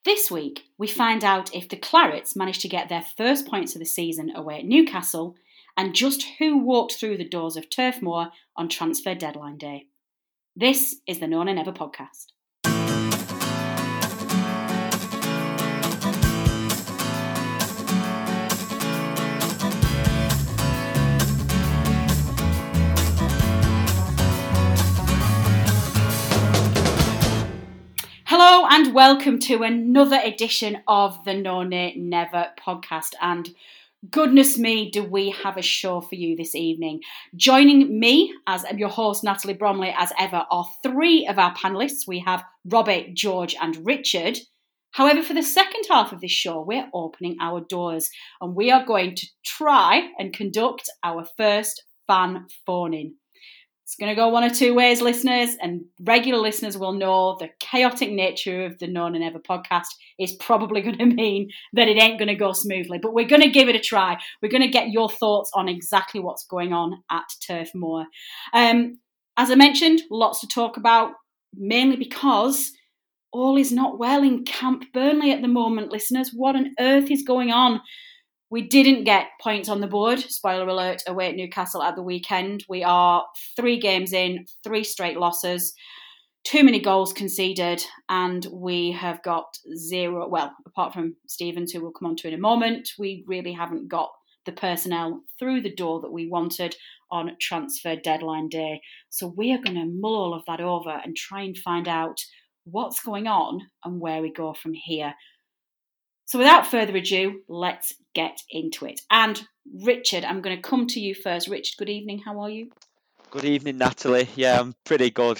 This week, we find out if the Clarets managed to get their first points of the season away at Newcastle and just who walked through the doors of Turf Moor on transfer deadline day. This is the Nona Never podcast. Hello and welcome to another edition of the Nona Never podcast, and goodness me, do we have a show for you this evening. Joining me as your host, Natalie Bromley, as ever, are three of our panellists. We have Robert, George and Richard. However, for the second half of this show, we're opening our doors and we are going to try and conduct our first fan phone-in. It's going to go one of two ways, listeners, and regular listeners will know the chaotic nature of the Nona Never podcast is probably going to mean that it ain't going to go smoothly, but we're going to give it a try. We're going to get your thoughts on exactly what's going on at Turf Moor. As I mentioned, lots to talk about, mainly because all is not well in Camp Burnley at the moment, listeners. What on earth is going on? We didn't get points on the board, spoiler alert, away at Newcastle at the weekend. We are 3 games in, 3 straight losses, too many goals conceded, and we have got 0, well, apart from Stevens, who we'll come on to in a moment, we really haven't got the personnel through the door that we wanted on transfer deadline day. So we are going to mull all of that over and try and find out what's going on and where we go from here. So without further ado, let's get into it. And Richard, I'm going to come to you first. Richard, good evening. How are you? Good evening, Natalie. Yeah, I'm pretty good.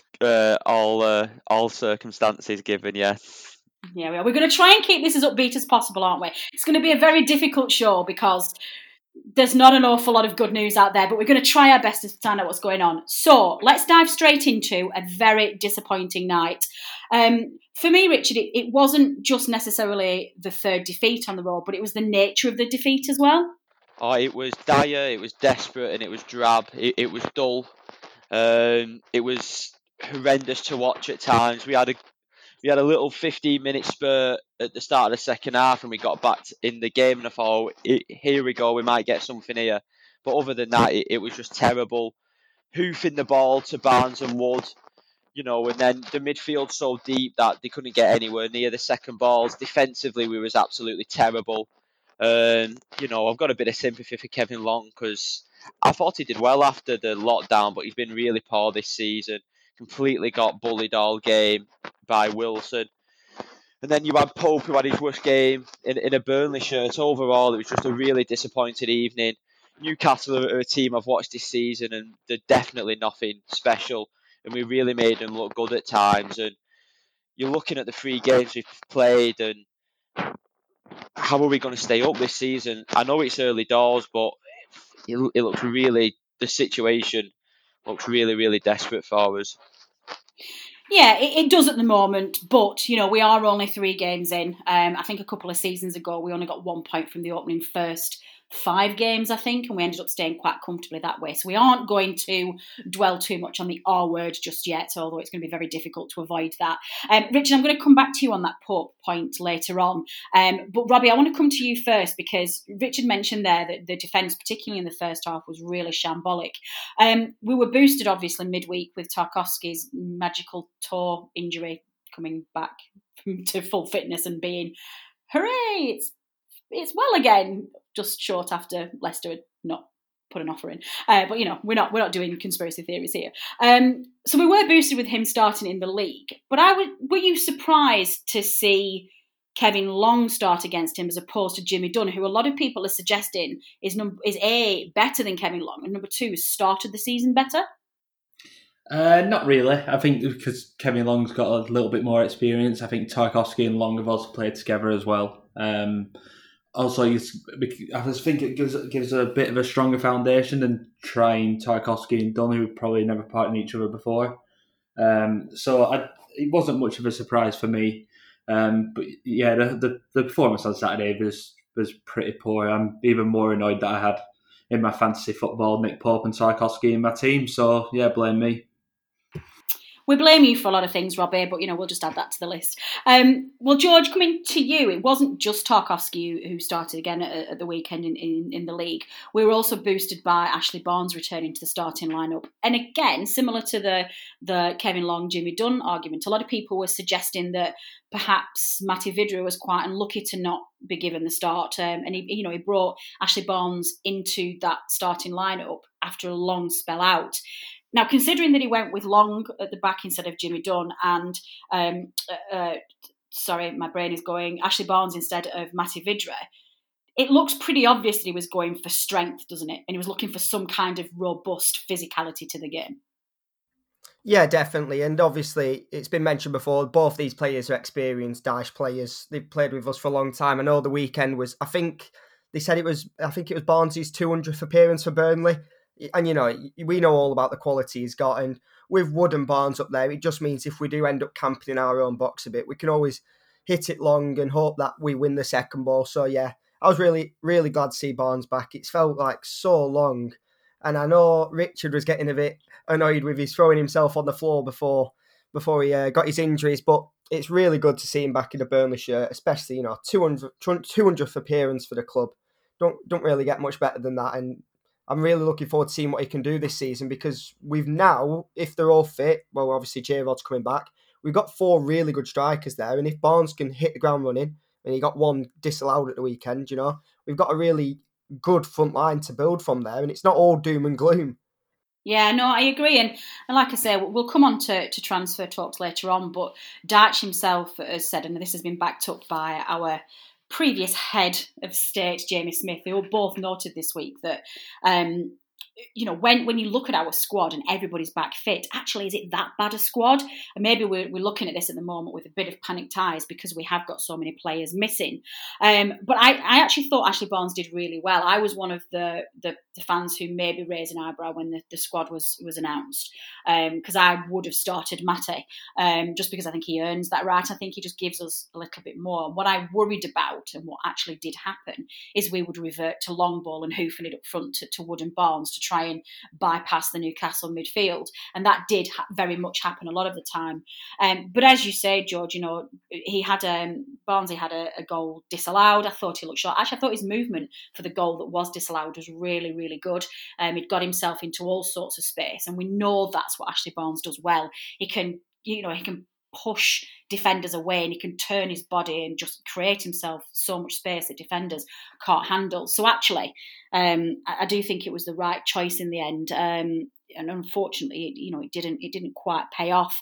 All circumstances given. Yeah. Yeah, we are. We're going to try and keep this as upbeat as possible, aren't we? It's going to be a very difficult show because there's not an awful lot of good news out there, but we're going to try our best to find out what's going on. So let's dive straight into a very disappointing night. For me, Richard, it wasn't just necessarily the third defeat on the road, but it was the nature of the defeat as well. Oh, it was dire, it was desperate, and it was drab. It was dull. It was horrendous to watch at times. We had a little 15-minute spurt at the start of the second half, and we got back in the game. And I thought, here we go, we might get something here. But other than that, it was just terrible. Hoofing the ball to Barnes and Wood. And then the midfield so deep that they couldn't get anywhere near the second balls. Defensively, we was absolutely terrible. I've got a bit of sympathy for Kevin Long because I thought he did well after the lockdown, but he's been really poor this season. Completely got bullied all game by Wilson. And then you had Pope, who had his worst game in a Burnley shirt. Overall, it was just a really disappointing evening. Newcastle are a team I've watched this season, and they're definitely nothing special. And we really made them look good at times. And you're looking at the 3 games we've played, and how are we going to stay up this season? I know it's early doors, but it looks really, the situation looks really, really desperate for us. Yeah, it does at the moment, but, we are only 3 games in. I think a couple of seasons ago, we only got 1 point from the opening first 5 games, I think, and we ended up staying quite comfortably that way. So we aren't going to dwell too much on the R word just yet, although it's going to be very difficult to avoid that. Richard, I'm going to come back to you on that Pope point later on. But Robbie, I want to come to you first because Richard mentioned there that the defence, particularly in the first half, was really shambolic. We were boosted, obviously, midweek with Tarkowski's magical toe injury coming back to full fitness and being, hooray, it's well again, just short after Leicester had not put an offer in. But we're not doing conspiracy theories here. So we were boosted with him starting in the league. But were you surprised to see Kevin Long start against him as opposed to Jimmy Dunne, who a lot of people are suggesting is A, better than Kevin Long, and number 2, started the season better? Not really. I think because Kevin Long's got a little bit more experience. I think Tarkowski and Long have also played together as well. Also, I just think it gives a bit of a stronger foundation than trying Tarkowski and Dunne, who probably never partnered each other before. It wasn't much of a surprise for me. But yeah, the performance on Saturday was pretty poor. I'm even more annoyed that I had in my fantasy football Nick Pope and Tarkowski in my team. So yeah, blame me. We blame you for a lot of things, Robbie, but, we'll just add that to the list. Well, George, coming to you, it wasn't just Tarkowski who started again at the weekend in the league. We were also boosted by Ashley Barnes returning to the starting lineup. And again, similar to the Kevin Long, Jimmy Dunn argument, a lot of people were suggesting that perhaps Matty Vidra was quite unlucky to not be given the start. And he brought Ashley Barnes into that starting lineup after a long spell out. Now, considering that he went with Long at the back instead of Jimmy Dunn and, sorry, my brain is going, Ashley Barnes instead of Matty Vidra, it looks pretty obvious that he was going for strength, doesn't it? And he was looking for some kind of robust physicality to the game. Yeah, definitely. And obviously, it's been mentioned before, both these players are experienced Dyche players. They've played with us for a long time. I know the weekend was, I think it was Barnes' 200th appearance for Burnley. And, we know all about the quality he's got. And with Wood and Barnes up there, it just means if we do end up camping in our own box a bit, we can always hit it long and hope that we win the second ball. So, yeah, I was really, really glad to see Barnes back. It's felt like so long. And I know Richard was getting a bit annoyed with his throwing himself on the floor before he got his injuries. But it's really good to see him back in a Burnley shirt, especially, 200th appearance for the club. Don't really get much better than that. And I'm really looking forward to seeing what he can do this season because we've now, if they're all fit, well, obviously J-Rod's coming back, we've got 4 really good strikers there. And if Barnes can hit the ground running, and he got one disallowed at the weekend, we've got a really good front line to build from there. And it's not all doom and gloom. Yeah, no, I agree. And like I say, we'll come on to transfer talks later on, but Dyche himself has said, and this has been backed up by our previous head of state, Jamie Smith, who both noted this week that, when you look at our squad and everybody's back fit, actually, is it that bad a squad? And maybe we're looking at this at the moment with a bit of panicked eyes because we have got so many players missing. But I actually thought Ashley Barnes did really well. I was one of the fans who maybe raised an eyebrow when the squad was announced because I would have started Matty just because I think he earns that right. I think he just gives us a little bit more. What I worried about and what actually did happen is we would revert to long ball and hoofing it up front to Wood and Barnes to try and bypass the Newcastle midfield. And that did very much happen a lot of the time. But as you say, George, he had Barnsley had a goal disallowed. I thought he looked short. Actually, I thought his movement for the goal that was disallowed was really, really good. He'd got himself into all sorts of space. And we know that's what Ashley Barnes does well. He can push defenders away and he can turn his body and just create himself so much space that defenders can't handle. So actually, I do think it was the right choice in the end. And unfortunately, it didn't quite pay off.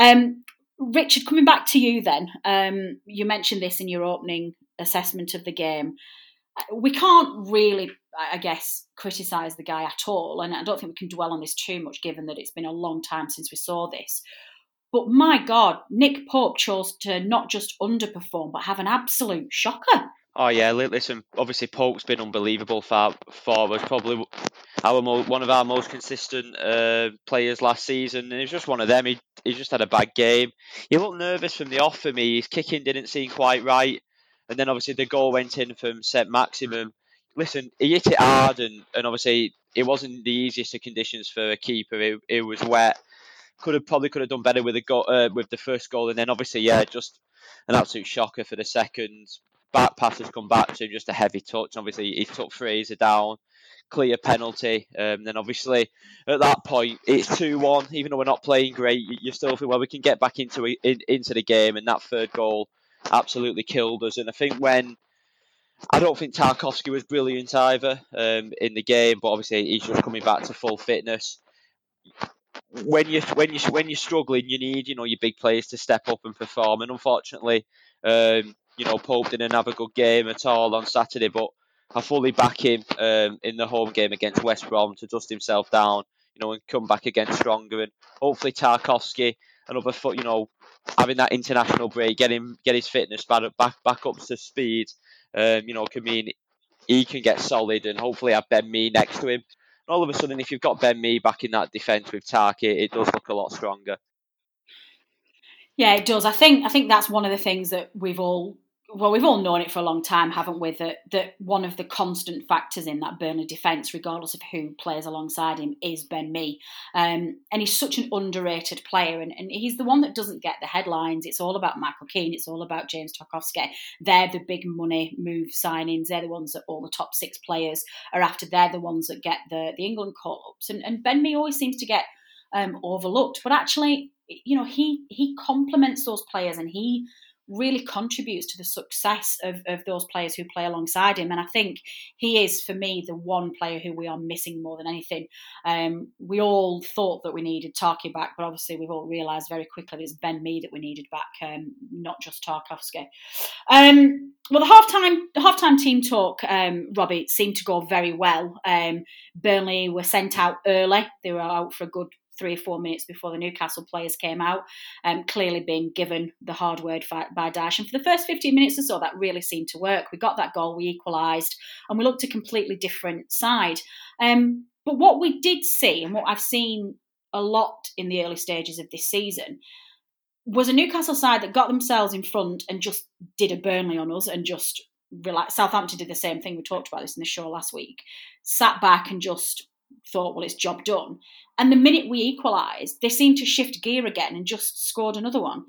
Richard, coming back to you then, you mentioned this in your opening assessment of the game. We can't really, I guess, criticise the guy at all, and I don't think we can dwell on this too much given that it's been a long time since we saw this. But my God, Nick Pope chose to not just underperform, but have an absolute shocker. Oh yeah, listen, obviously Pope's been unbelievable for us, probably one of our most consistent players last season, and he's just one of them. He just had a bad game. He looked nervous from the off for me. His kicking didn't seem quite right, and then obviously the goal went in from St Maximum. Listen, he hit it hard, and obviously it wasn't the easiest of conditions for a keeper. It was wet. Could have done better with the first goal, and then obviously just an absolute shocker for the second. Back pass has come back to him, just a heavy touch. Obviously he took Fraser down, clear penalty. Then obviously at that point it's 2-1. Even though we're not playing great, you still think we can get back into the game, and that third goal absolutely killed us. And I don't think Tarkowski was brilliant either in the game, but obviously he's just coming back to full fitness. When you're struggling, you need your big players to step up and perform. And unfortunately, Pope didn't have a good game at all on Saturday. But I fully back him in the home game against West Brom to dust himself down, and come back again stronger. And hopefully Tarkowski, another foot, having that international break, get his fitness back up to speed. Can mean he can get solid and hopefully have Ben Mee next to him. All of a sudden, if you've got Ben Mee back in that defence with Tarky, it does look a lot stronger. Yeah, it does. I think that's one of the things that we've all well, we've all known it for a long time, haven't we, that one of the constant factors in that Burnley defence, regardless of who plays alongside him, is Ben Mee. And he's such an underrated player, and he's the one that doesn't get the headlines. It's all about Michael Keane, it's all about James Tarkowski. They're the big money move signings, they're the ones that all the top 6 players are after, they're the ones that get the England call-ups. And Ben Mee always seems to get overlooked, but actually, he complements those players, and he really contributes to the success of those players who play alongside him. And I think he is, for me, the one player who we are missing more than anything. We all thought that we needed Tarky back, but obviously we've all realised very quickly that it's Ben Mee that we needed back, not just Tarkowski. Well, the halftime team talk, Robbie, seemed to go very well. Burnley were sent out early. They were out for a good 3 or 4 minutes before the Newcastle players came out, clearly being given the hard word by Dyche. And for the first 15 minutes or so, that really seemed to work. We got that goal, we equalised, and we looked a completely different side. But what we did see, and what I've seen a lot in the early stages of this season, was a Newcastle side that got themselves in front and just did a Burnley on us and just relaxed. Southampton did the same thing. We talked about this in the show last week. Sat back and just thought, well, it's job done. And the minute we equalised, they seemed to shift gear again and just scored another one.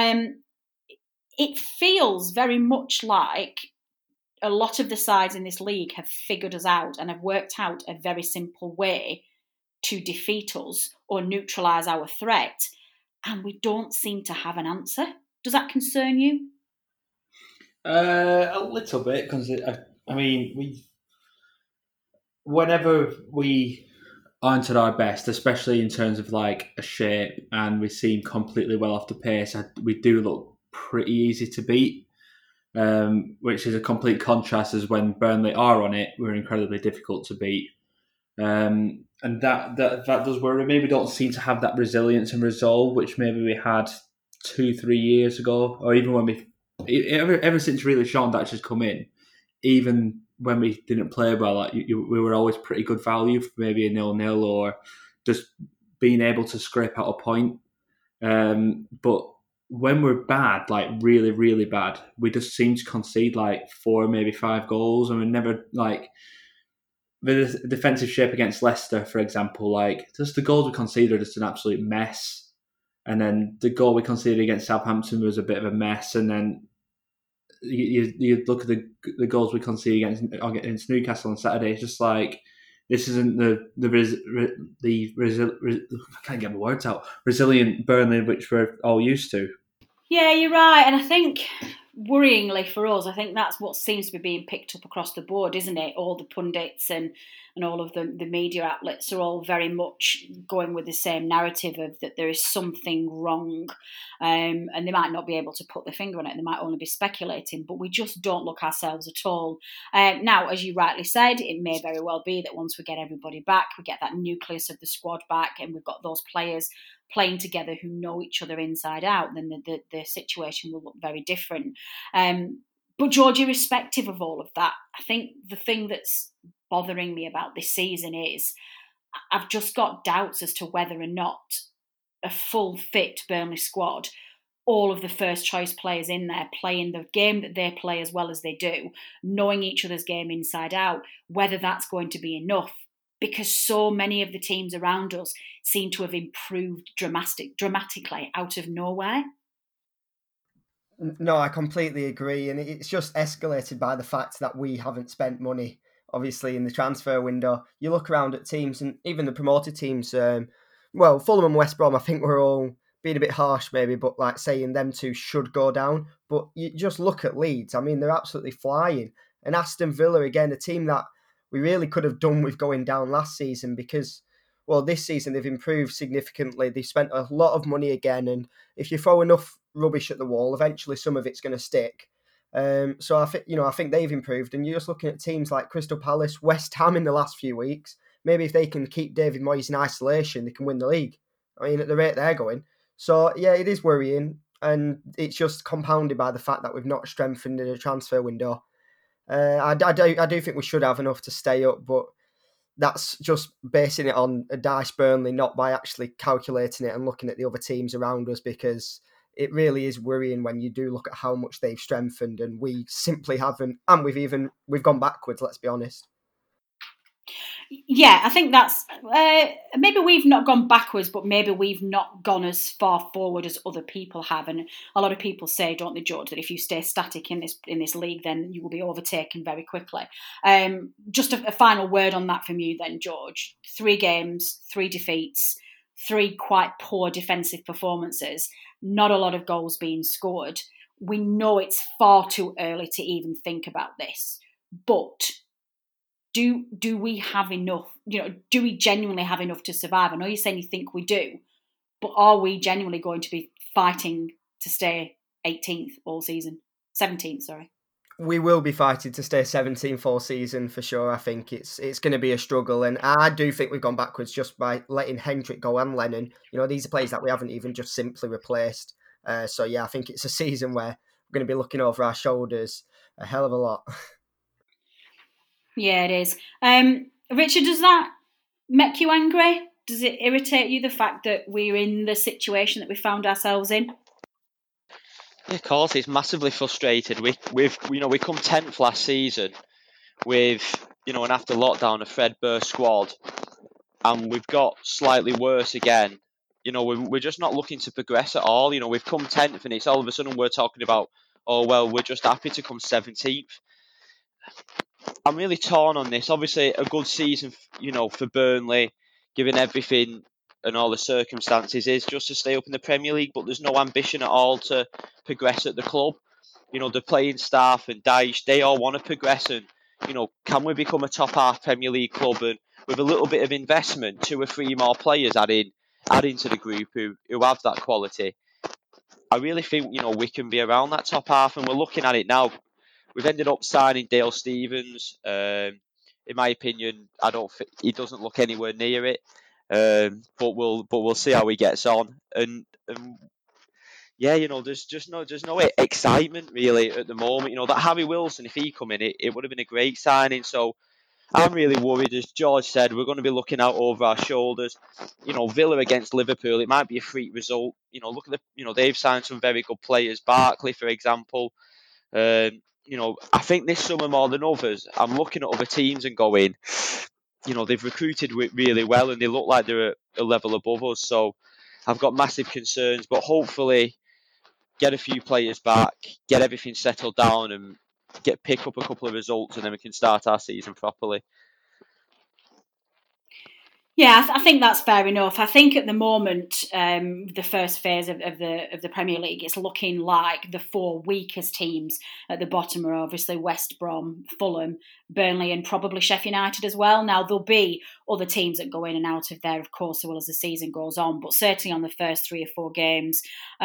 It feels very much like a lot of the sides in this league have figured us out and have worked out a very simple way to defeat us or neutralise our threat, and we don't seem to have an answer. Does that concern you? A little bit, because whenever we aren't at our best, especially in terms of like a shape, and we seem completely well off the pace, we do look pretty easy to beat, which is a complete contrast as when Burnley are on it, we're incredibly difficult to beat. And that does worry me. We don't seem to have that resilience and resolve which maybe we had 2-3 years ago, or even when ever since really Sean Dyche has come in, even when we didn't play well, like we were always pretty good value for maybe a 0-0 or just being able to scrape out a point. But when we're bad, like really, really bad, we just seem to concede like 4, maybe 5 goals, and we're never like the defensive shape against Leicester, for example. Like just the goals we conceded are just an absolute mess, and then the goal we conceded against Southampton was a bit of a mess, and then you look at the goals we conceded against Newcastle on Saturday. It's just like this isn't I can't get my words out. Resilient Burnley, which we're all used to. Yeah, you're right, and I think worryingly for us, I think that's what seems to be being picked up across the board, isn't it? All the pundits and all of the media outlets are all very much going with the same narrative of that there is something wrong, and they might not be able to put their finger on it, they might only be speculating, but we just don't look ourselves at all. Now, as you rightly said, it may very well be that once we get everybody back, we get that nucleus of the squad back, and we've got those players playing together who know each other inside out, then the situation will look very different. But George, irrespective of all of that, I think the thing that's bothering me about this season is I've just got doubts as to whether or not a full fit Burnley squad, all of the first choice players in there playing the game that they play as well as they do, knowing each other's game inside out, whether that's going to be enough. Because so many of the teams around us seem to have improved dramatically out of nowhere. No, I completely agree. And it's just escalated by the fact that we haven't spent money, obviously, in the transfer window. You look around at teams, and even the promoted teams, Fulham and West Brom, I think we're all being a bit harsh maybe, but like saying them two should go down. But you just look at Leeds. I mean, they're absolutely flying. And Aston Villa, again, a team that we really could have done with going down last season because, well, this season they've improved significantly. They've spent a lot of money again, and if you throw enough rubbish at the wall, eventually some of it's going to stick. So I think they've improved, and you're just looking at teams like Crystal Palace, West Ham in the last few weeks. Maybe if they can keep David Moyes in isolation, they can win the league. I mean, at the rate they're going. So yeah, it is worrying, and it's just compounded by the fact that we've not strengthened in the transfer window. I do think we should have enough to stay up, but that's just basing it on a Dyche Burnley, not by actually calculating it and looking at the other teams around us, because it really is worrying when you do look at how much they've strengthened, and we simply haven't, and we've gone backwards, let's be honest. Yeah, I think that's maybe we've not gone backwards, but maybe we've not gone as far forward as other people have. And a lot of people say, don't they, George, that if you stay static in this league, then you will be overtaken very quickly. Just a final word on that from you, then, George. 3 games, 3 defeats, 3 quite poor defensive performances. Not a lot of goals being scored. We know it's far too early to even think about this, but do we have enough? Do we genuinely have enough to survive? I know you're saying you think we do, but are we genuinely going to be fighting to stay 18th all season? 17th, sorry. We will be fighting to stay 17th all season for sure. I think it's going to be a struggle, and I do think we've gone backwards just by letting Hendrick go and Lennon. These are players that we haven't even just simply replaced. So yeah, I think it's a season where we're going to be looking over our shoulders a hell of a lot. Yeah, it is. Richard, does that make you angry? Does it irritate you, the fact that we're in the situation that we found ourselves in? Yeah, of course, it's massively frustrated. We come 10th last season with an after lockdown a Fred Burr squad, and we've got slightly worse again. We're just not looking to progress at all. We've come 10th, and it's all of a sudden we're talking about, oh well, we're just happy to come 17th. I'm really torn on this. Obviously, a good season, for Burnley, given everything and all the circumstances, is just to stay up in the Premier League. But there's no ambition at all to progress at the club. The playing staff and Dyche, they all want to progress. And can we become a top half Premier League club, and with a little bit of investment, 2 or 3 more players adding to the group who have that quality? I really think we can be around that top half, and we're looking at it now. We've ended up signing Dale Stephens. In my opinion, I don't think he doesn't look anywhere near it. But we'll see how he gets on. And yeah, there's no excitement really at the moment. That Harry Wilson, if he come in, it would have been a great signing. So I'm really worried. As George said, we're going to be looking out over our shoulders. Villa against Liverpool, it might be a freak result. Look at they've signed some very good players. Barkley, for example. I think this summer more than others, I'm looking at other teams and going, they've recruited really well and they look like they're a level above us. So I've got massive concerns, but hopefully get a few players back, get everything settled down, and pick up a couple of results, and then we can start our season properly. Yeah, I think that's fair enough. I think at the moment, the first phase of the Premier League, it's looking like the 4 weakest teams at the bottom are obviously West Brom, Fulham, Burnley, and probably Sheffield United as well. Now, there'll be other teams that go in and out of there, of course, as well as the season goes on. But certainly on the first 3 or 4 games,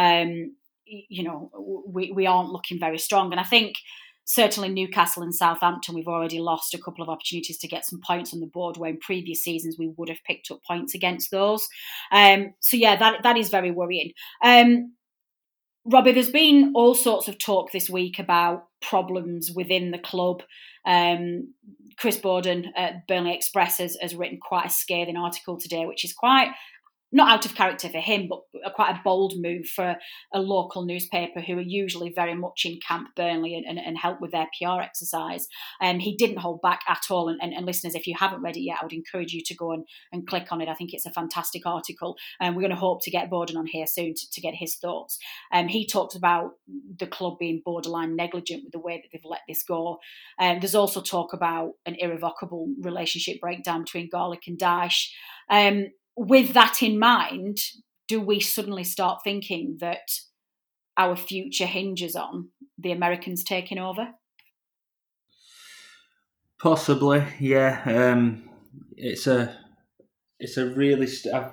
we aren't looking very strong. And I think certainly Newcastle and Southampton, we've already lost a couple of opportunities to get some points on the board, where in previous seasons we would have picked up points against those. So yeah, that is very worrying. Robbie, there's been all sorts of talk this week about problems within the club. Chris Bowden at Burnley Express has written quite a scathing article today, which is quite not out of character for him, but quite a bold move for a local newspaper who are usually very much in Camp Burnley and help with their PR exercise. He didn't hold back at all. And listeners, if you haven't read it yet, I would encourage you to go and click on it. I think it's a fantastic article. We're going to hope to get Bowden on here soon to get his thoughts. He talked about the club being borderline negligent with the way that they've let this go. There's also talk about an irrevocable relationship breakdown between Garlick and Dyche. With that in mind, do we suddenly start thinking that our future hinges on the Americans taking over? Possibly, yeah. It's really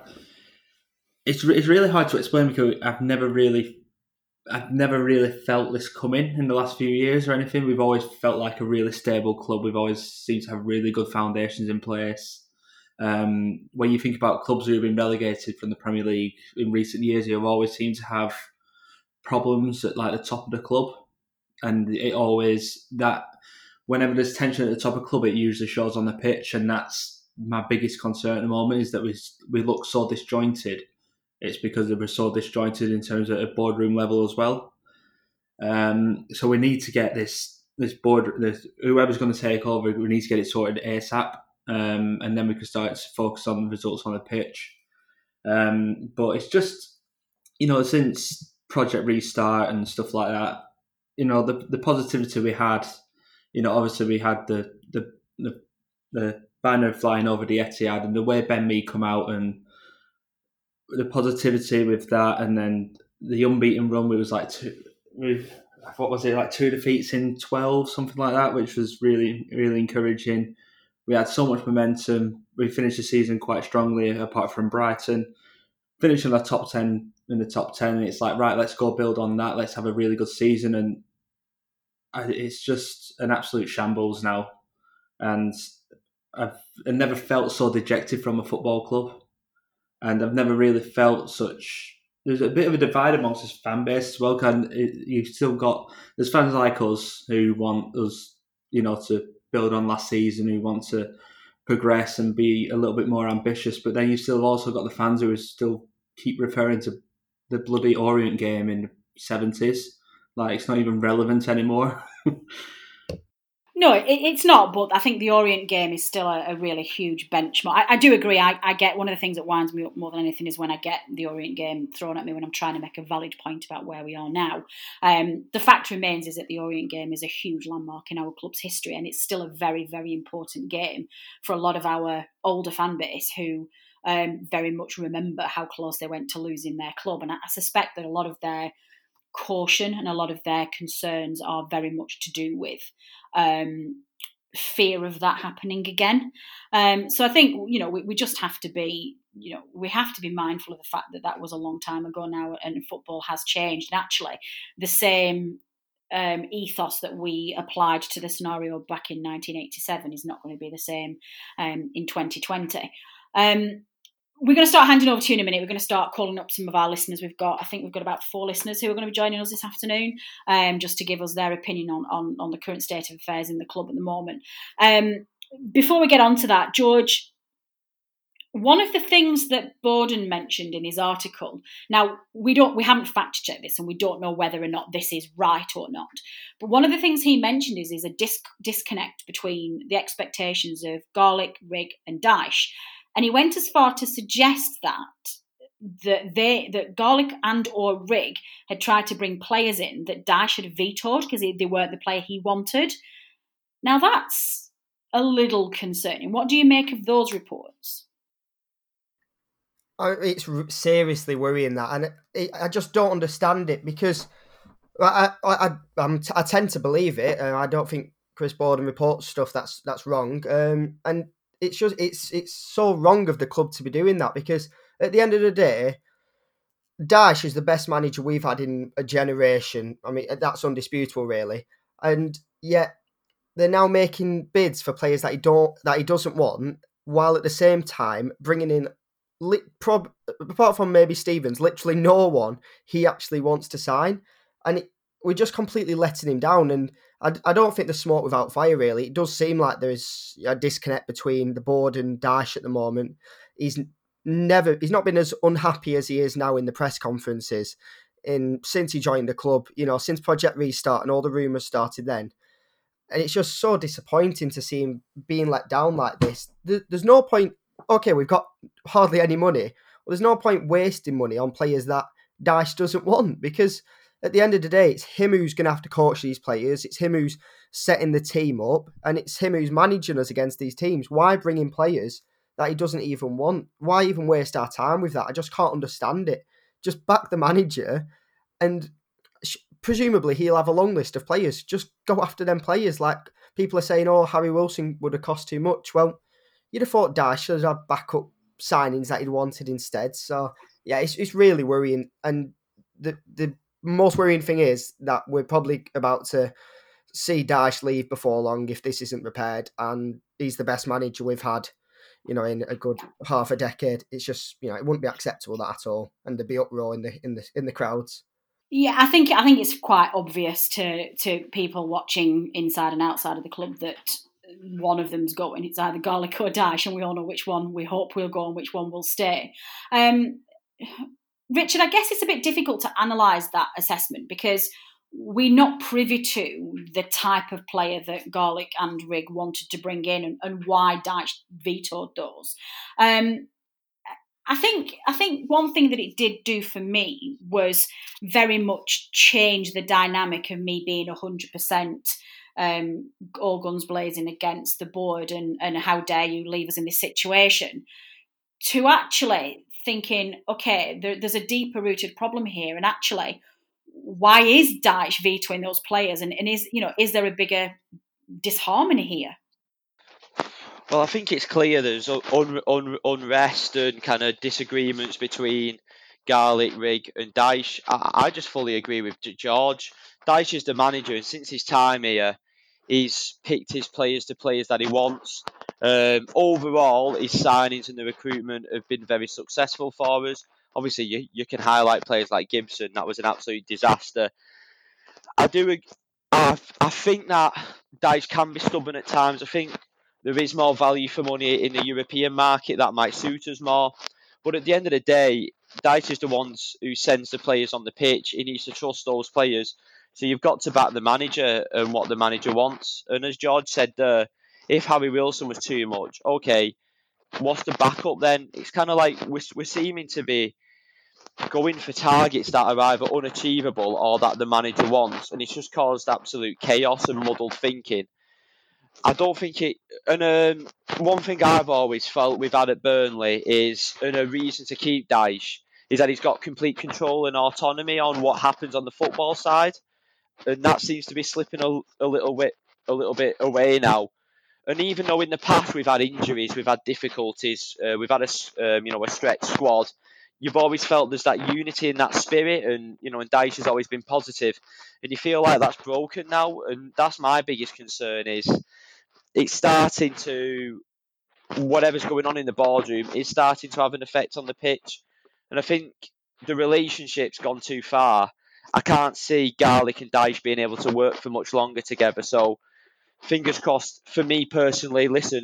hard to explain, because I've never really felt this coming in the last few years or anything. We've always felt like a really stable club. We've always seemed to have really good foundations in place. When you think about clubs who have been relegated from the Premier League in recent years, you have always seemed to have problems at like the top of the club, and it always that whenever there's tension at the top of the club, it usually shows on the pitch, and that's my biggest concern at the moment, is that we look so disjointed, it's because they were so disjointed in terms of a boardroom level as well. So we need to get this whoever's going to take over, we need to get it sorted ASAP, and then we can start to focus on the results on the pitch. But it's just, since Project Restart and stuff like that, the positivity we had, obviously we had the banner flying over the Etihad, and the way Ben Mee come out and the positivity with that, and then the unbeaten run, we was like two defeats in 12, something like that, which was really, really encouraging. We had so much momentum. We finished the season quite strongly, apart from Brighton. Finishing our top 10 in the top 10, and it's like, right, let's go build on that. Let's have a really good season. And it's just an absolute shambles now. And I've never felt so dejected from a football club. And I've never really felt such... There's a bit of a divide amongst this fan base as well. You've still got... There's fans like us who want us, to build on last season, who want to progress and be a little bit more ambitious. But then you've still also got the fans who still keep referring to the bloody Orient game in the 70s. Like, it's not even relevant anymore. No, it's not, but I think the Orient game is still a really huge benchmark. I do agree. I get one of the things that winds me up more than anything is when I get the Orient game thrown at me when I'm trying to make a valid point about where we are now. The fact remains is that the Orient game is a huge landmark in our club's history, and it's still a very, very important game for a lot of our older fan base who very much remember how close they went to losing their club. And I suspect that a lot of their caution and a lot of their concerns are very much to do with fear of that happening again. So I think, we just have to be, we have to be mindful of the fact that was a long time ago now, and football has changed. And actually, the same ethos that we applied to the scenario back in 1987 is not going to be the same in 2020. We're going to start handing over to you in a minute. We're going to start calling up some of our listeners. We've got about 4 listeners who are going to be joining us this afternoon, just to give us their opinion on the current state of affairs in the club at the moment. Before we get on to that, George, one of the things that Bowden mentioned in his article, now we haven't fact checked this and we don't know whether or not this is right or not, but one of the things he mentioned is a disconnect between the expectations of Garlick, Rigg and Dyche. And he went as far to suggest that Garlick and or Rigg had tried to bring players in that Dyche had vetoed because they weren't the player he wanted. Now that's a little concerning. What do you make of those reports? It's seriously worrying that, and I just don't understand it because I tend to believe it, and I don't think Chris Bowden reports stuff that's wrong, and it's just it's so wrong of the club to be doing that, because at the end of the day, Dyche is the best manager we've had in a generation. I mean, that's undisputable, really, and yet they're now making bids for players that he doesn't want, while at the same time bringing in, apart from maybe Stevens, literally no one he actually wants to sign, and we're just completely letting him down. And I don't think there's smoke without fire, really. It does seem like there's a disconnect between the board and Dyche at the moment. He's not been as unhappy as he is now in the press conferences since he joined the club, since Project Restart and all the rumours started then. And it's just so disappointing to see him being let down like this. There's no point. Okay, we've got hardly any money. Well, there's no point wasting money on players that Dyche doesn't want, because at the end of the day, it's him who's going to have to coach these players. It's him who's setting the team up, and it's him who's managing us against these teams. Why bring in players that he doesn't even want? Why even waste our time with that? I just can't understand it. Just back the manager, and presumably he'll have a long list of players. Just go after them players. Like, people are saying, Harry Wilson would have cost too much. Well, you'd have thought Dyche should have backup signings that he'd wanted instead. So, yeah, it's really worrying. And the most worrying thing is that we're probably about to see Dyche leave before long if this isn't repaired. And he's the best manager we've had, in a good half a decade. It's just, it wouldn't be acceptable, that at all. And there'd be uproar in the crowds. Yeah, I think it's quite obvious to people watching inside and outside of the club that one of them's going. It's either Garlick or Dyche, and we all know which one we hope will go and which one will stay. Richard, I guess it's a bit difficult to analyse that assessment because we're not privy to the type of player that Garlick and Rigg wanted to bring in and why Dyche vetoed those. I think one thing that it did do for me was very much change the dynamic of me being 100% all guns blazing against the board and how dare you leave us in this situation, to actually thinking, okay, there's a deeper rooted problem here, and actually, why is Dyche vetoing those players, and is there a bigger disharmony here? Well, I think it's clear there's unrest and kind of disagreements between Garlick, Rigg and Dyche. I just fully agree with George. Dyche is the manager, and since his time here, he's picked his players to players that he wants. Overall, his signings and the recruitment have been very successful for us. Obviously, you can highlight players like Gibson. That was an absolute disaster. I think that Dyche can be stubborn at times. I think there is more value for money in the European market that might suit us more. But at the end of the day, Dyche is the one who sends the players on the pitch. He needs to trust those players. So you've got to back the manager and what the manager wants. And as George said there, if Harry Wilson was too much, okay, what's the backup then? It's kind of like we're seeming to be going for targets that are either unachievable or that the manager wants. And it's just caused absolute chaos and muddled thinking. I don't think it. And one thing I've always felt we've had at Burnley is, and a reason to keep Dyche, is that he's got complete control and autonomy on what happens on the football side, and that seems to be slipping a little bit away now. And even though in the past we've had injuries, we've had difficulties, we've had a stretched squad, you've always felt there's that unity in that spirit, and and Dyche has always been positive, and you feel like that's broken now, and that's my biggest concern is. It's starting to, whatever's going on in the boardroom, is starting to have an effect on the pitch. And I think the relationship's gone too far. I can't see Garlick and Dyche being able to work for much longer together. So, fingers crossed, for me personally, listen,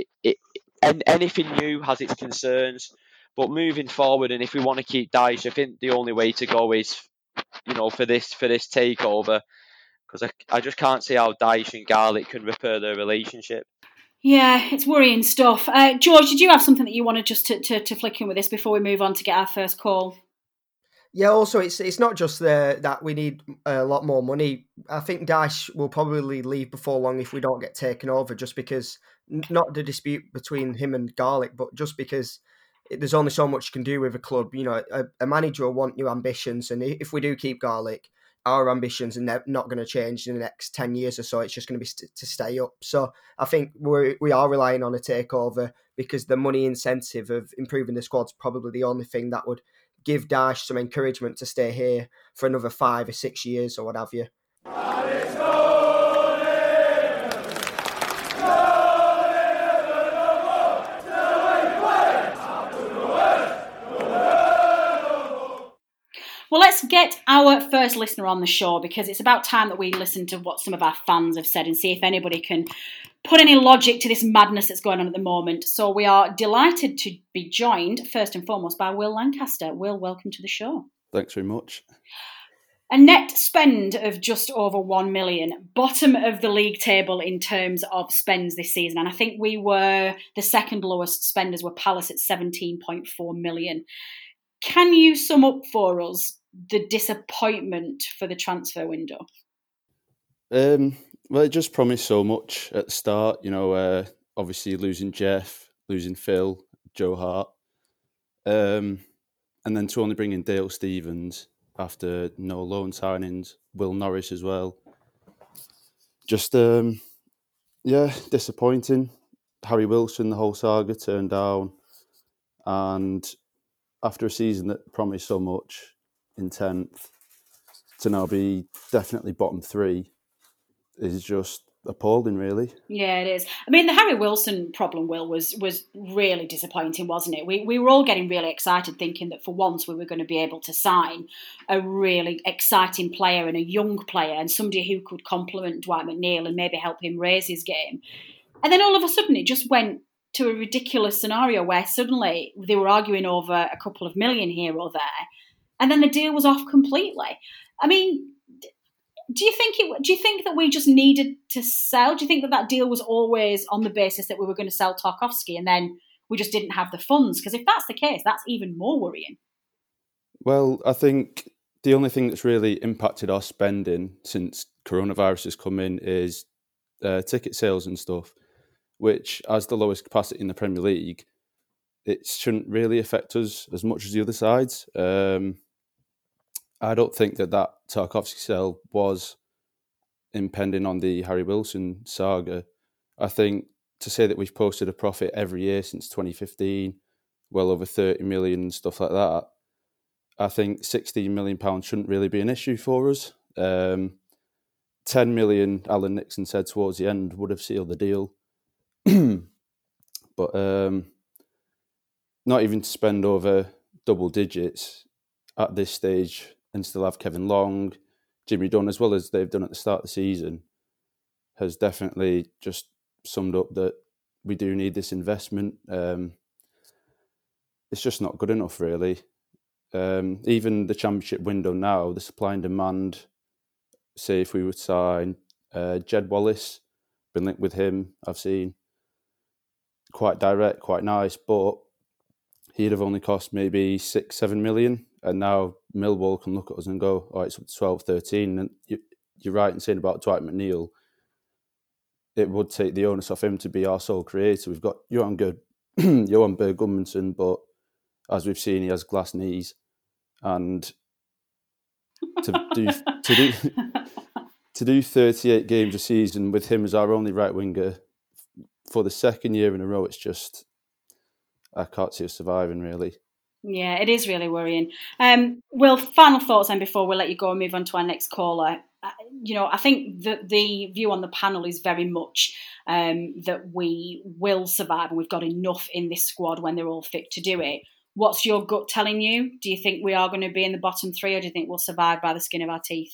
anything new has its concerns. But moving forward, and if we want to keep Dyche, I think the only way to go is, for this takeover, because I just can't see how Dyche and Garlick can repair their relationship. Yeah, it's worrying stuff. George, did you have something that you wanted just to flick in with this before we move on to get our first call? Yeah, also, it's not just that we need a lot more money. I think Dyche will probably leave before long if we don't get taken over, just because, not the dispute between him and Garlick, but just because there's only so much you can do with a club. A manager will want new ambitions, and if we do keep Garlick, our ambitions are not going to change in the next 10 years or so. It's just going to be to stay up. So I think we are relying on a takeover because the money incentive of improving the squad's probably the only thing that would give Dyche some encouragement to stay here for another 5 or 6 years or what have you. Well, let's get our first listener on the show because it's about time that we listen to what some of our fans have said and see if anybody can put any logic to this madness that's going on at the moment. So we are delighted to be joined, first and foremost, by Will Lancaster. Will, welcome to the show. Thanks very much. A net spend of just over 1 million, bottom of the league table in terms of spends this season. And I think we were the second lowest spenders were Palace at 17.4 million. Can you sum up for us the disappointment for the transfer window? Well, it just promised so much at the start. Obviously losing Jeff, losing Phil, Joe Hart, and then to only bring in Dale Stephens after no loan signings, Will Norris as well. Just, disappointing. Harry Wilson, the whole saga turned down, and after a season that promised so much in 10th, to now be definitely bottom 3 is just appalling, really. Yeah, it is. I mean, the Harry Wilson problem, Will, was really disappointing, wasn't it? We were all getting really excited thinking that for once we were going to be able to sign a really exciting player and a young player and somebody who could complement Dwight McNeil and maybe help him raise his game. And then all of a sudden it just went to a ridiculous scenario where suddenly they were arguing over a couple of million here or there. and then the deal was off completely. I mean, do you think that we just needed to sell? Do you think that deal was always on the basis that we were going to sell Tarkowski and then we just didn't have the funds? Because if that's the case, that's even more worrying. Well, I think the only thing that's really impacted our spending since coronavirus has come in is ticket sales and stuff, which, as the lowest capacity in the Premier League, it shouldn't really affect us as much as the other sides. I don't think that Tarkowski sale was impending on the Harry Wilson saga. I think to say that we've posted a profit every year since 2015, well over 30 million and stuff like that, I think £16 million shouldn't really be an issue for us. 10 million, Alan Nixon said towards the end, would have sealed the deal. But not even to spend over double digits at this stage and still have Kevin Long, Jimmy Dunn, as well as they've done at the start of the season, has definitely just summed up that we do need this investment. It's just not good enough, really. Even the championship window now, the supply and demand, say if we would sign Jed Wallace, been linked with him, I've seen, quite direct, quite nice, but he'd have only cost maybe 6-7 million, and now Millwall can look at us and go, oh, it's 12, 13, and you're right in saying about Dwight McNeil, it would take the onus off him to be our sole creator. We've got Johan Berg Gudmundsson, but as we've seen, he has glass knees, and to do 38 games a season with him as our only right winger for the second year in a row, it's just, I can't see us surviving, really. Yeah, it is really worrying. Will, final thoughts then before we let you go and move on to our next caller. I think that the view on the panel is very much that we will survive and we've got enough in this squad when they're all fit to do it. What's your gut telling you? Do you think we are going to be in the bottom three, or do you think we'll survive by the skin of our teeth?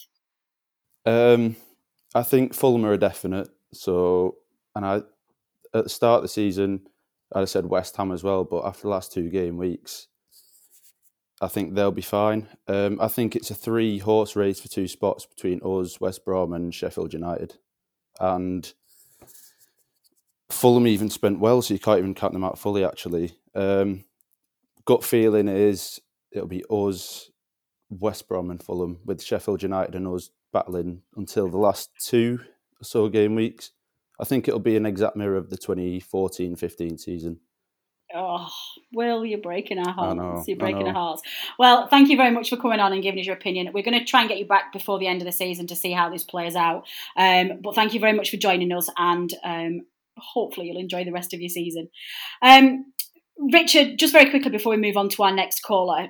I think Fulham are a definite. So, at the start of the season, I'd have said West Ham as well, but after the last 2 game weeks, I think they'll be fine. I think it's a 3-horse race for 2 spots between us, West Brom and Sheffield United. And Fulham even spent well, so you can't even count them out fully, actually. Gut feeling is it'll be us, West Brom and Fulham, with Sheffield United and us battling until the last 2 or so game weeks. I think it'll be an exact mirror of the 2014-15 season. Oh, Will, you're breaking our hearts. You're breaking our hearts. Well, thank you very much for coming on and giving us your opinion. We're going to try and get you back before the end of the season to see how this plays out. But thank you very much for joining us, and hopefully you'll enjoy the rest of your season. Richard, just very quickly before we move on to our next caller,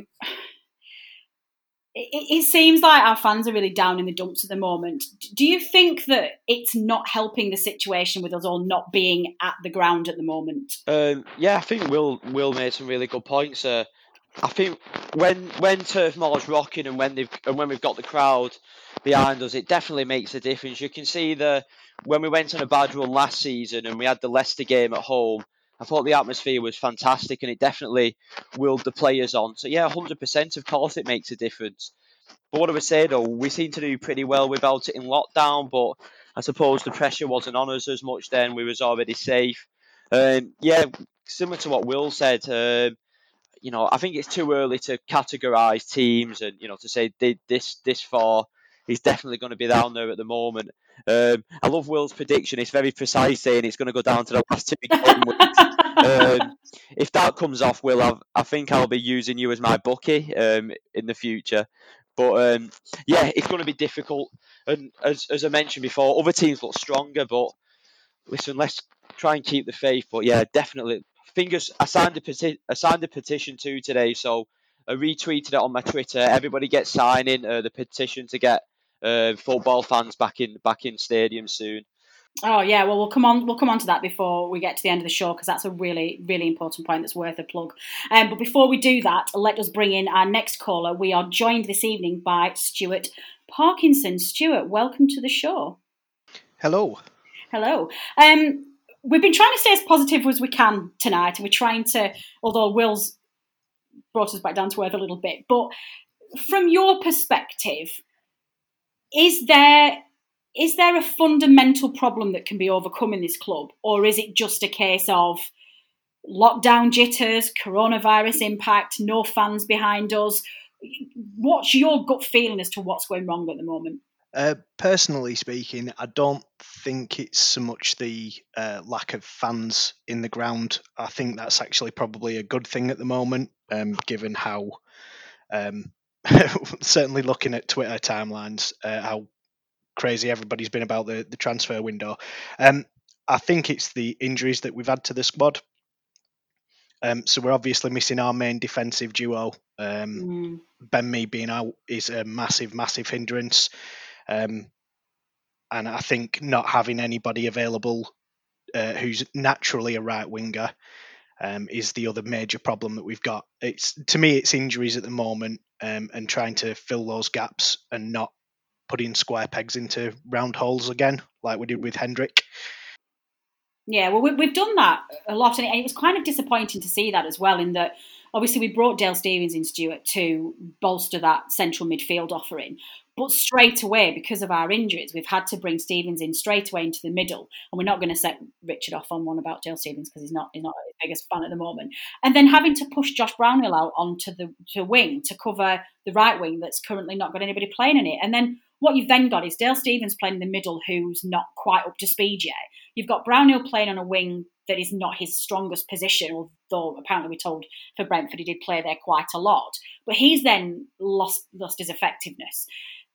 it seems like our fans are really down in the dumps at the moment. Do you think that it's not helping the situation with us all not being at the ground at the moment? Yeah, I think Will made some really good points. I think when Turf Moor's rocking and when we've got the crowd behind us, it definitely makes a difference. You can see when we went on a bad run last season and we had the Leicester game at home, I thought the atmosphere was fantastic and it definitely willed the players on. So yeah, 100%, of course it makes a difference. But what I would say though, we seem to do pretty well without it in lockdown, but I suppose the pressure wasn't on us as much then, we was already safe. Yeah, similar to what Will said, I think it's too early to categorise teams and, to say this far, he's definitely going to be down there at the moment. I love Will's prediction. It's very precise, saying it's going to go down to the last 2 game weeks. If that comes off, Will, I think I'll be using you as my bookie in the future. But yeah, it's going to be difficult. And as I mentioned before, other teams look stronger. But listen, let's try and keep the faith. But yeah, definitely. I signed a petition too today, so I retweeted it on my Twitter. Everybody get signing the petition to get football fans back in stadiums soon. Oh yeah, well we'll come on to that before we get to the end of the show, because that's a really, really important point that's worth a plug. But before we do that, let us bring in our next caller. We are joined this evening by Stuart Parkinson. Stuart, welcome to the show. Hello. We've been trying to stay as positive as we can tonight, and we're trying to, although Will's brought us back down to earth a little bit. But from your perspective, is there a fundamental problem that can be overcome in this club, or is it just a case of lockdown jitters, coronavirus impact, no fans behind us? What's your gut feeling as to what's going wrong at the moment? Personally speaking, I don't think it's so much the lack of fans in the ground. I think that's actually probably a good thing at the moment, given how, certainly looking at Twitter timelines, how crazy everybody's been about the transfer window. I think it's the injuries that we've had to the squad. So we're obviously missing our main defensive duo. Ben Mee being out is a massive, massive hindrance. And I think not having anybody available who's naturally a right winger is the other major problem that we've got. To me, it's injuries at the moment, and trying to fill those gaps and not putting square pegs into round holes again, like we did with Hendrick. Yeah, well, we've done that a lot, and it was kind of disappointing to see that as well, in that obviously we brought Dale Stephens in, Stuart, to bolster that central midfield offering. But straight away, because of our injuries, we've had to bring Stephens in straight away into the middle. And we're not going to set Richard off on one about Dale Stephens because he's not his biggest fan at the moment. And then having to push Josh Brownhill out onto the wing to cover the right wing that's currently not got anybody playing in it. And then what you've then got is Dale Stephens playing in the middle, who's not quite up to speed yet. You've got Brownhill playing on a wing that is not his strongest position, although apparently we're told for Brentford he did play there quite a lot. But he's then lost his effectiveness.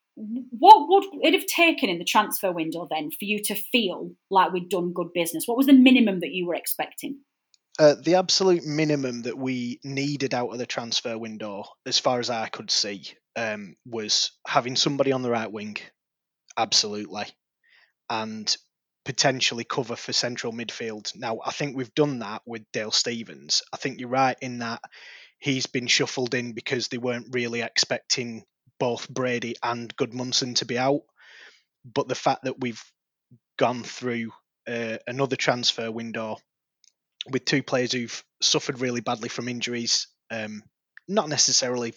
What would it have taken in the transfer window then for you to feel like we'd done good business? What was the minimum that you were expecting? The absolute minimum that we needed out of the transfer window, as far as I could see, was having somebody on the right wing, absolutely, and potentially cover for central midfield. Now, I think we've done that with Dale Stephens. I think you're right in that he's been shuffled in because they weren't really expecting both Brady and Gudmundsson to be out. But the fact that we've gone through another transfer window with two players who've suffered really badly from injuries, not necessarily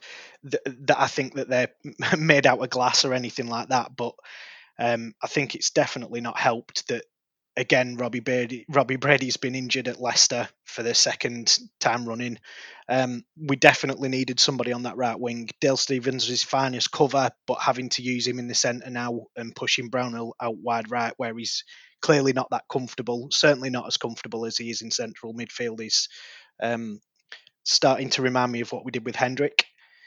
that I think that they're made out of glass or anything like that, but I think it's definitely not helped that, again, Robbie Brady's been injured at Leicester for the second time running. We definitely needed somebody on that right wing. Dale Stephens is fine as cover, but having to use him in the centre now and pushing Brownhill out wide right, where he's clearly not that comfortable, certainly not as comfortable as he is in central midfield, is starting to remind me of what we did with Hendrick.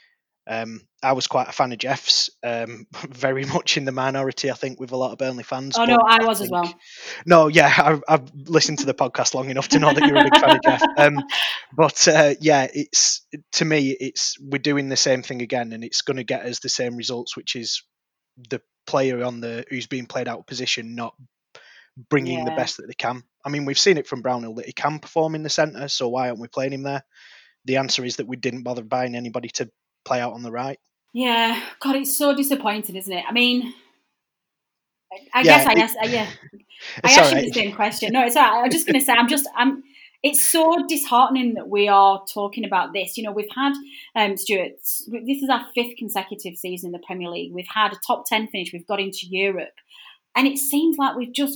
I was quite a fan of Jeff's, very much in the minority, I think, with a lot of Burnley fans. Oh, no, I was as well. No, yeah, I've listened to the podcast long enough to know that you're a big fan of Jeff. But yeah, to me, we're doing the same thing again, and it's going to get us the same results, which is the player who's being played out of position not bringing the best that they can. I mean, we've seen it from Brownhill that he can perform in the centre, so why aren't we playing him there? The answer is that we didn't bother buying anybody to play out on the right. Yeah, God, it's so disappointing, isn't it? I mean, I asked you the same question. No, it's all right. I'm just going to say, it's so disheartening that we are talking about this. You know, we've had, Stuart, this is our 5th consecutive season in the Premier League. We've had a top 10 finish. We've got into Europe. And it seems like we've just,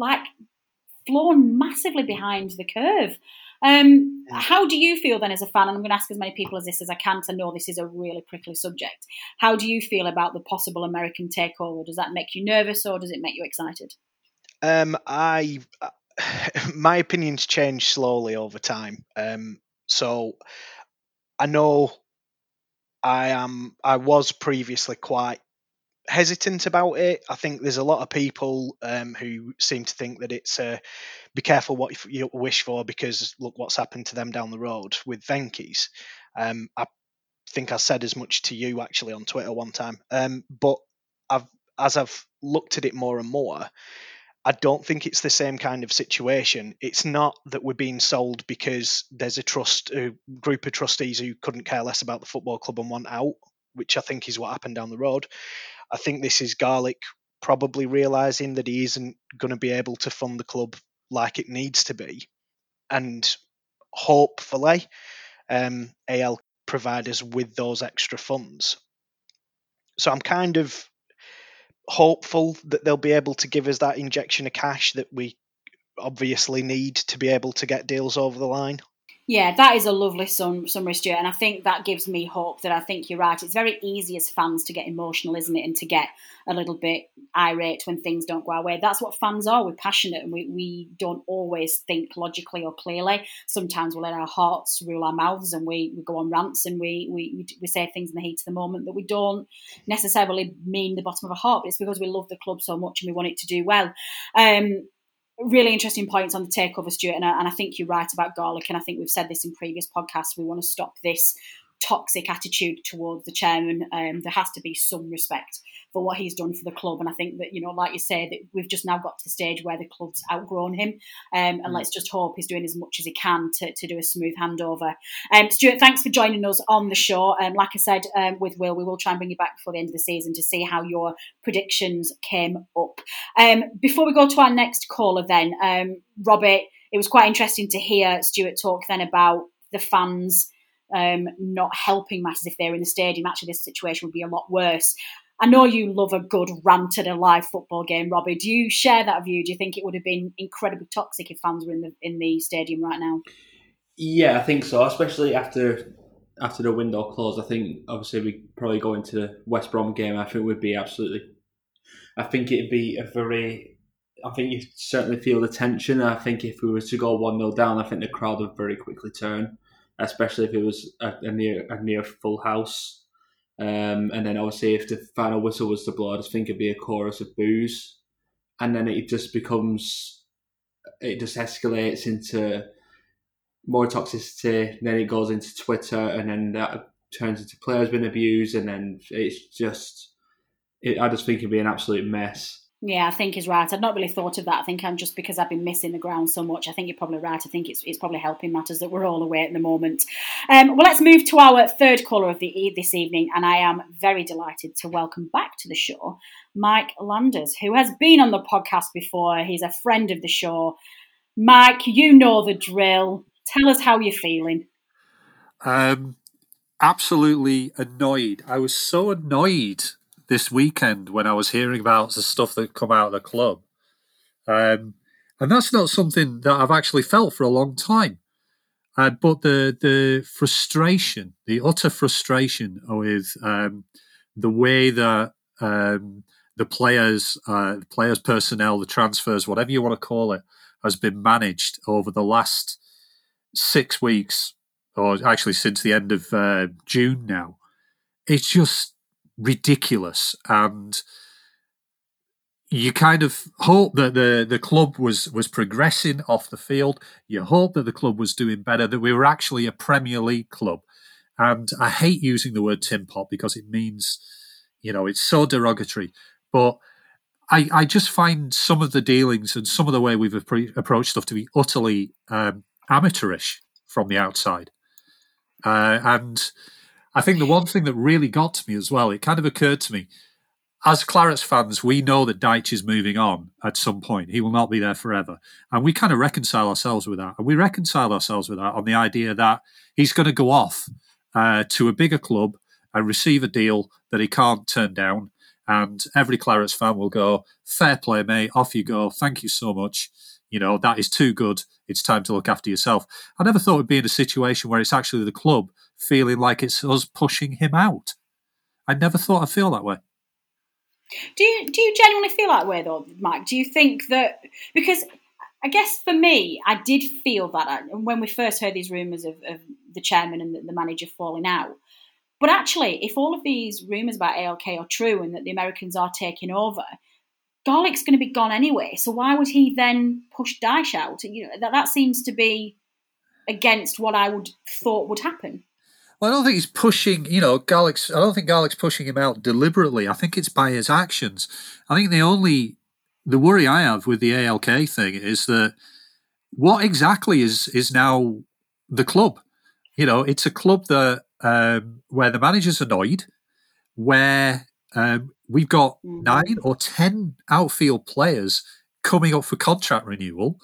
flown massively behind the curve. How do you feel then as a fan? And I'm going to ask as many people as this as I can to know this is a really prickly subject. How do you feel about the possible American takeover? Does that make you nervous or does it make you excited? My opinions change slowly over time. So I know I was previously quite hesitant about it. I think there's a lot of people who seem to think that it's be careful what you wish for because look what's happened to them down the road with Venky's. I think I said as much to you actually on Twitter one time. But as I've looked at it more and more, I don't think it's the same kind of situation. It's not that we're being sold because there's a group of trustees who couldn't care less about the football club and want out, which I think is what happened down the road. I think this is Garlick probably realising that he isn't going to be able to fund the club like it needs to be. And hopefully, AL provide us with those extra funds. So I'm kind of hopeful that they'll be able to give us that injection of cash that we obviously need to be able to get deals over the line. Yeah, that is a lovely summary, Stuart, and I think that gives me hope that I think you're right. It's very easy as fans to get emotional, isn't it, and to get a little bit irate when things don't go our way. That's what fans are. We're passionate and we don't always think logically or clearly. Sometimes we let our hearts rule our mouths and we go on rants and we say things in the heat of the moment that we don't necessarily mean the bottom of our heart, but it's because we love the club so much and we want it to do well. Really interesting points on the takeover, Stuart, and I think you're right about Garlick, and I think we've said this in previous podcasts. We want to stop this toxic attitude towards the chairman. There has to be some respect for what he's done for the club, and I think that, like you say, that we've just now got to the stage where the club's outgrown him, and let's just hope he's doing as much as he can to do a smooth handover. Stuart, thanks for joining us on the show. Like I said, with Will, we will try and bring you back before the end of the season to see how your predictions came up. Before we go to our next caller then, Robert, it was quite interesting to hear Stuart talk then about the fans not helping matters if they're in the stadium. Actually, this situation would be a lot worse. I know you love a good rant at a live football game, Robbie. Do you share that view? Do you think it would have been incredibly toxic if fans were in the stadium right now? Yeah, I think so, especially after the window closed. I think obviously we probably go into the West Brom game. I think it'd be I think you certainly feel the tension. I think if we were to go 1-0 down, I think the crowd would very quickly turn, especially if it was a near full house. And then obviously if the final whistle was to blow, I just think it'd be a chorus of boos. And then it just escalates into more toxicity. Then it goes into Twitter, and then that turns into players being abused. And then I just think it'd be an absolute mess. Yeah, I think he's right. I'd not really thought of that. I think just because I've been missing the ground so much, I think you're probably right. I think it's probably helping matters that we're all away at the moment. Well, let's move to our third caller of this evening, and I am very delighted to welcome back to the show Mike Landers, who has been on the podcast before. He's a friend of the show. Mike, you know the drill. Tell us how you're feeling. Absolutely annoyed. I was so annoyed this weekend when I was hearing about the stuff that come out of the club. And that's not something that I've actually felt for a long time. But the frustration, the utter frustration with the way that the players' personnel, the transfers, whatever you want to call it, has been managed over the last 6 weeks, or actually since the end of June now, it's just ridiculous. And you kind of hope that the club was progressing off the field. You hope that the club was doing better, that we were actually a Premier League club. And I hate using the word tin pot because it means, it's so derogatory. But I just find some of the dealings and some of the way we've approached stuff to be utterly amateurish from the outside. And I think the one thing that really got to me as well, it kind of occurred to me, as Clarets fans, we know that Dyche is moving on at some point. He will not be there forever. And we kind of reconcile ourselves with that. And we reconcile ourselves with that on the idea that he's going to go off to a bigger club and receive a deal that he can't turn down. And every Clarets fan will go, fair play, mate, off you go. Thank you so much. That is too good. It's time to look after yourself. I never thought we'd be in a situation where it's actually the club feeling like it's us pushing him out. I never thought I'd feel that way. Do you genuinely feel that way though, Mike? Do you think that, because I guess for me, I did feel that when we first heard these rumours of the chairman and the manager falling out. But actually, if all of these rumours about ALK are true and that the Americans are taking over, Garlick's going to be gone anyway. So why would he then push Dyche out? That seems to be against what I would thought would happen. Well, I don't think he's pushing, Garlick's. I don't think Garlick's pushing him out deliberately. I think it's by his actions. I think the worry I have with the ALK thing is that what exactly is now the club? It's a club that where the manager's annoyed, where we've got 9 or 10 outfield players coming up for contract renewal,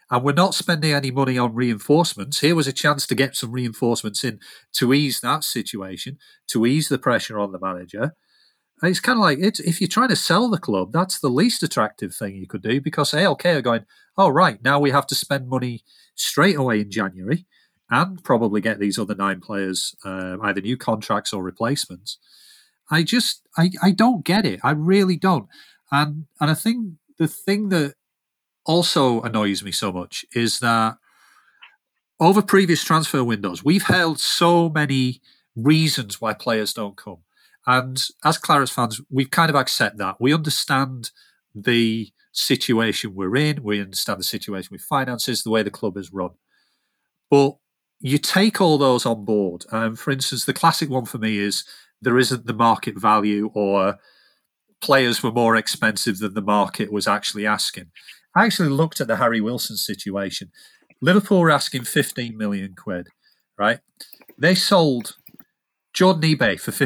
and we're not spending any money on reinforcements. Here was a chance to get some reinforcements in to ease that situation, to ease the pressure on the manager. And it's kind of like, if you're trying to sell the club, that's the least attractive thing you could do, because ALK are going, oh, right, now we have to spend money straight away in January and probably get these other 9 players either new contracts or replacements. I don't get it. I really don't. And I think the thing that also annoys me so much is that over previous transfer windows, we've held so many reasons why players don't come. And as Claret fans, we've kind of accept that. We understand the situation we're in. We understand the situation with finances, the way the club is run. But you take all those on board. For instance, the classic one for me is there isn't the market value, or players were more expensive than the market was actually asking. I actually looked at the Harry Wilson situation. Liverpool were asking 15 million quid, right? They sold Jordan eBay for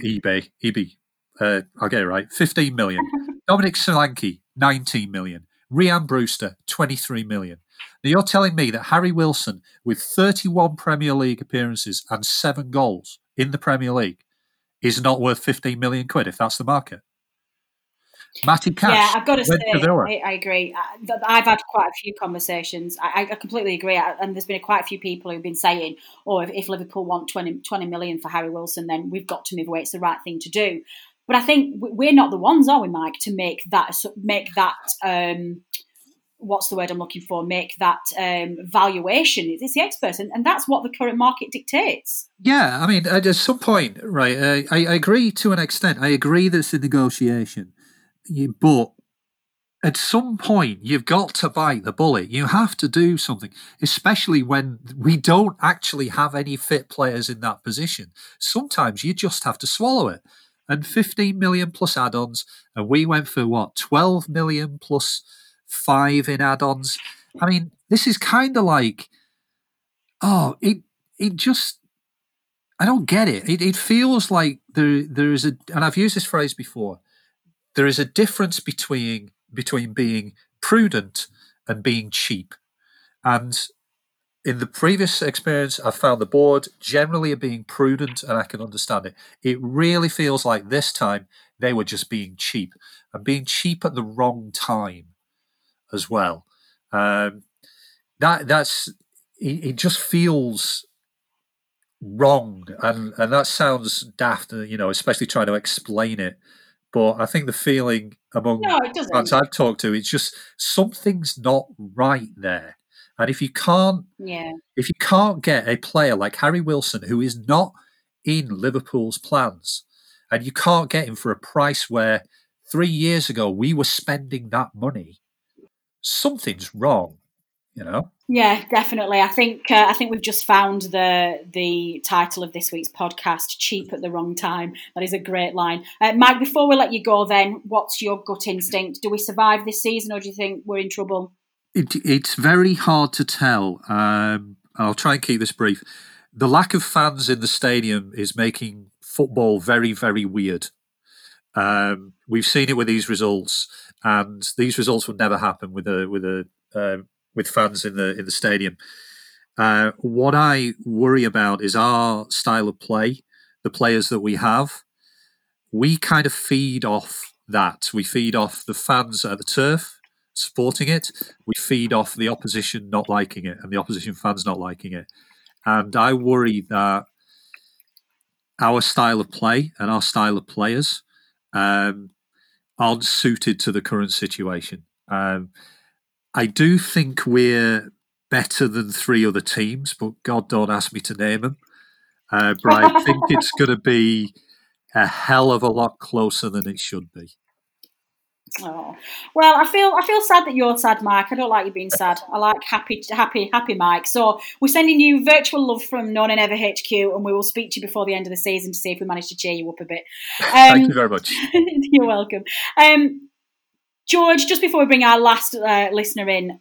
15 million. Dominic Solanke, 19 million. Rhian Brewster, 23 million. Now you're telling me that Harry Wilson, with 31 Premier League appearances and 7 goals in the Premier League, is not worth 15 million quid if that's the market? Matty Cash. Yeah, I've got to say, I agree. I've had quite a few conversations. I completely agree. And there's been quite a few people who've been saying, oh, if Liverpool want 20 million for Harry Wilson, then we've got to move away. It's the right thing to do. But I think we're not the ones, are we, Mike, to make that what's the word I'm looking for? Make that valuation. It's the experts, and that's what the current market dictates. Yeah, I mean, at some point, right, I agree to an extent. I agree that it's a negotiation. But at some point, you've got to bite the bullet. You have to do something, especially when we don't actually have any fit players in that position. Sometimes you just have to swallow it. And 15 million plus add-ons, and we went for, 12 million plus 5 in add-ons. I mean, this is kind of like, it just, I don't get it. It feels like there is and I've used this phrase before, there is a difference between being prudent and being cheap. And in the previous experience, I found the board generally are being prudent, and I can understand it. It really feels like this time they were just being cheap, and being cheap at the wrong time as well. It just feels wrong, and that sounds daft, especially trying to explain it. But I think the feeling among fans I've talked to, it's just something's not right there. And if you can't get a player like Harry Wilson, who is not in Liverpool's plans, and you can't get him for a price where 3 years ago we were spending that money, something's wrong, Yeah, definitely. I think we've just found the title of this week's podcast, Cheap at the Wrong Time. That is a great line. Mike, before we let you go then, what's your gut instinct? Do we survive this season, or do you think we're in trouble? It's very hard to tell. I'll try and keep this brief. The lack of fans in the stadium is making football very, very weird. We've seen it with these results, and these results would never happen with fans in the stadium. What I worry about is our style of play, the players that we have. We kind of feed off that. We feed off the fans at the turf supporting it. We feed off the opposition not liking it and the opposition fans not liking it. And I worry that our style of play and our style of players aren't suited to the current situation. I do think we're better than 3 other teams, but God, don't ask me to name them. But I think it's going to be a hell of a lot closer than it should be. Oh well, I feel sad that you're sad, Mike. I don't like you being sad. I like happy Mike. So we're sending you virtual love from No Nay Never HQ, and we will speak to you before the end of the season to see if we manage to cheer you up a bit. Thank you very much. You're welcome. George, just before we bring our last listener in,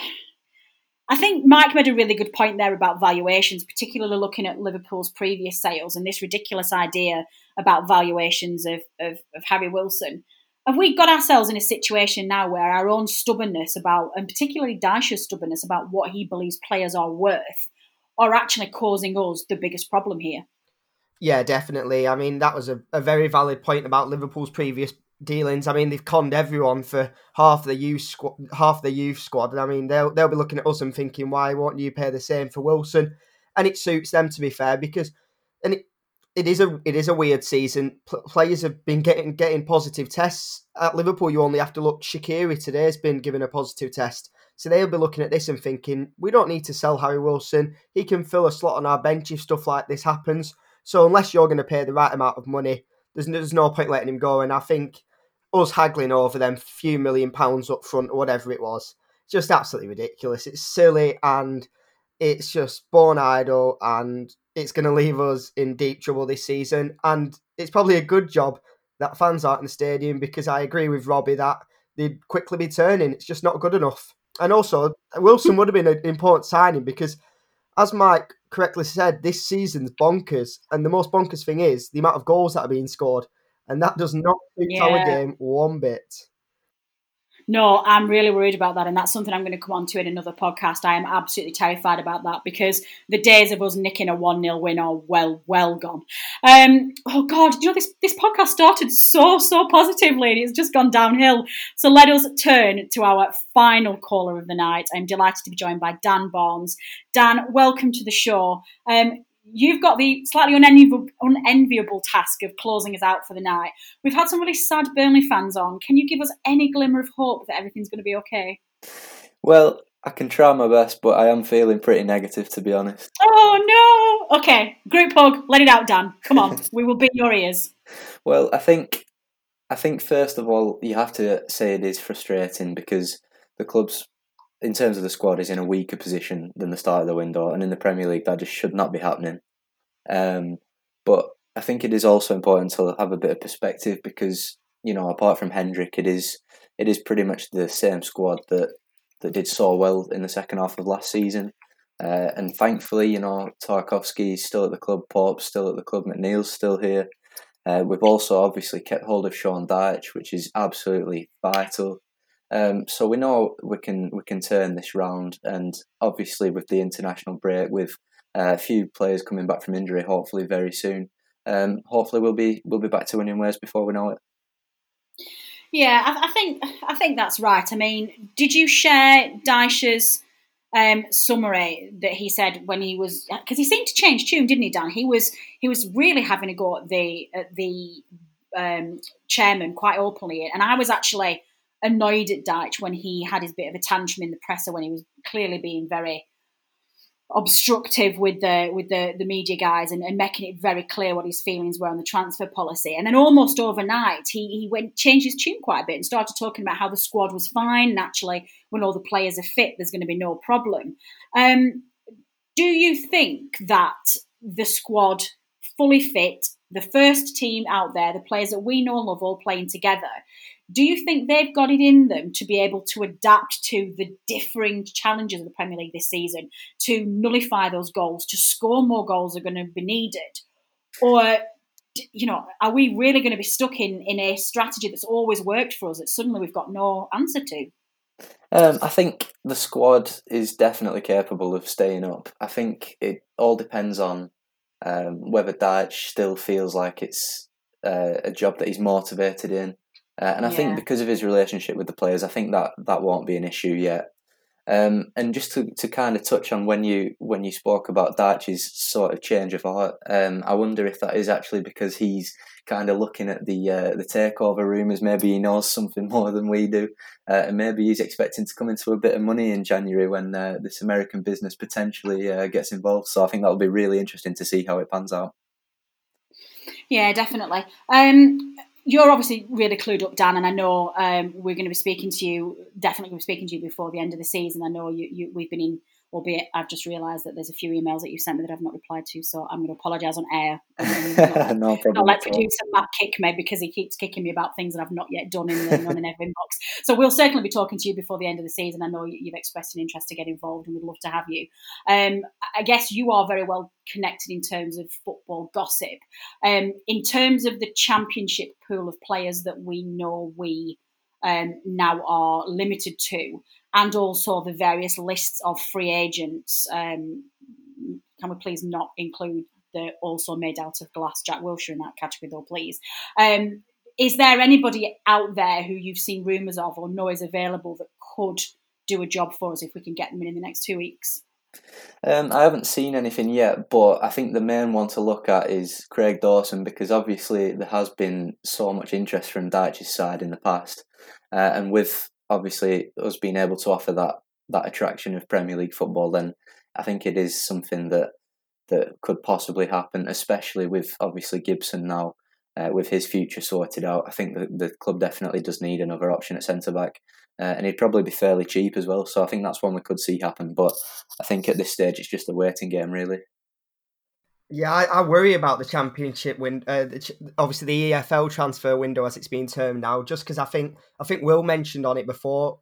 I think Mike made a really good point there about valuations, particularly looking at Liverpool's previous sales and this ridiculous idea about valuations of Harry Wilson. have we got ourselves in a situation now where our own stubbornness about, and particularly Dyche's stubbornness about what he believes players are worth, are actually causing us the biggest problem here? Yeah, definitely. I mean, that was a very valid point about Liverpool's previous dealings. I mean, they've conned everyone for half the youth squad. I mean, they'll be looking at us and thinking, why won't you pay the same for Wilson? And it suits them, to be fair, because it is a weird season. Players have been getting positive tests at Liverpool. You only have to look. Shaqiri today has been given a positive test, so they'll be looking at this and thinking, we don't need to sell Harry Wilson. He can fill a slot on our bench if stuff like this happens. So unless you're going to pay the right amount of money, there's no point letting him go. And I think us haggling over them few £1 million up front or whatever it was, just absolutely ridiculous. It's silly and it's just born idle, and it's going to leave us in deep trouble this season. And it's probably a good job that fans aren't in the stadium, because I agree with Robbie that they'd quickly be turning. It's just not good enough. And also, Wilson would have been an important signing because, as Mike correctly said, this season's bonkers. And the most bonkers thing is the amount of goals that are being scored. And that does not suit our game one bit. No, I'm really worried about that, and that's something I'm going to come on to in another podcast. I am absolutely terrified about that, because the days of us nicking a 1-0 win are well gone. Oh God, you know, this podcast started so positively, and it's just gone downhill. So let us turn to our final caller of the night. I'm delighted to be joined by Dan Barnes. Dan, welcome to the show. You've got the slightly unenviable task of closing us out for the night. We've had some really sad Burnley fans on. Can you give us any glimmer of hope that everything's going to be okay? Well, I can try my best, but I am feeling pretty negative, to be honest. Oh, no! Okay, group hug. Let it out, Dan. Come on. We will be your ears. Well, I think first of all, you have to say it is frustrating because the club's, in terms of the squad, is in a weaker position than the start of the window, and in the Premier League that just should not be happening. But I think it is also important to have a bit of perspective because, you know, apart from Hendrick, it is pretty much the same squad that did so well in the second half of last season. And thankfully, you know, Tarkowski's still at the club, Pope's still at the club, McNeil's still here. We've also obviously kept hold of Sean Dyche, which is absolutely vital. So we know we can turn this round, and obviously with the international break, with a few players coming back from injury, hopefully very soon. Hopefully we'll be back to winning ways before we know it. Yeah, I think that's right. I mean, did you share Dyche's summary that he said when he was, because he seemed to change tune, didn't he, Dan? He was really having a go at the chairman quite openly, and I was actually annoyed at Dyche when he had his bit of a tantrum in the presser when he was clearly being very obstructive with the media guys and making it very clear what his feelings were on the transfer policy. And then almost overnight, he changed his tune quite a bit and started talking about how the squad was fine. And actually, when all the players are fit, there's going to be no problem. Do you think that the squad fully fit, the first team out there, the players that we know and love all playing together, do you think they've got it in them to be able to adapt to the differing challenges of the Premier League this season, to nullify those goals, to score more goals are going to be needed? Or, you know, are we really going to be stuck in a strategy that's always worked for us that suddenly we've got no answer to? I think the squad is definitely capable of staying up. I think it all depends on whether Dyche still feels like it's a job that he's motivated in. And I think because of his relationship with the players, I think that won't be an issue yet. And just to kind of touch on when you spoke about Dyche's sort of change of heart, I wonder if that is actually because he's kind of looking at the takeover rumours. Maybe he knows something more than we do, and maybe he's expecting to come into a bit of money in January when this American business potentially gets involved. So I think that'll be really interesting to see how it pans out. Yeah, definitely. You're obviously really clued up, Dan, and I know we're going to be speaking to you. Definitely going to be speaking to you before the end of the season. I know we've been in albeit I've just realised that there's a few emails that you sent me that I've not replied to, so I'm going to apologise on air. No problem. Not let producer Matt kick me because he keeps kicking me about things that I've not yet done in the non-in-ever inbox. So we'll certainly be talking to you before the end of the season. I know you've expressed an interest to get involved and we'd love to have you. I guess you are very well connected in terms of football gossip. In terms of the Championship pool of players that we know we now are limited to, and also the various lists of free agents. Can we please not include the also made out of glass Jack Wilshere in that category, though, please? Is there anybody out there who you've seen rumours of or know is available that could do a job for us if we can get them in the next 2 weeks? I haven't seen anything yet, but I think the main one to look at is Craig Dawson, because obviously there has been so much interest from Dyche's side in the past, and with obviously us being able to offer that attraction of Premier League football, then I think it is something that could possibly happen, especially with obviously Gibson now with his future sorted out. I think the club definitely does need another option at centre back, and he'd probably be fairly cheap as well. So I think that's one we could see happen. But I think at this stage it's just a waiting game, really. Yeah, I worry about the Championship window, obviously the EFL transfer window as it's being termed now, just because I think Will mentioned on it before,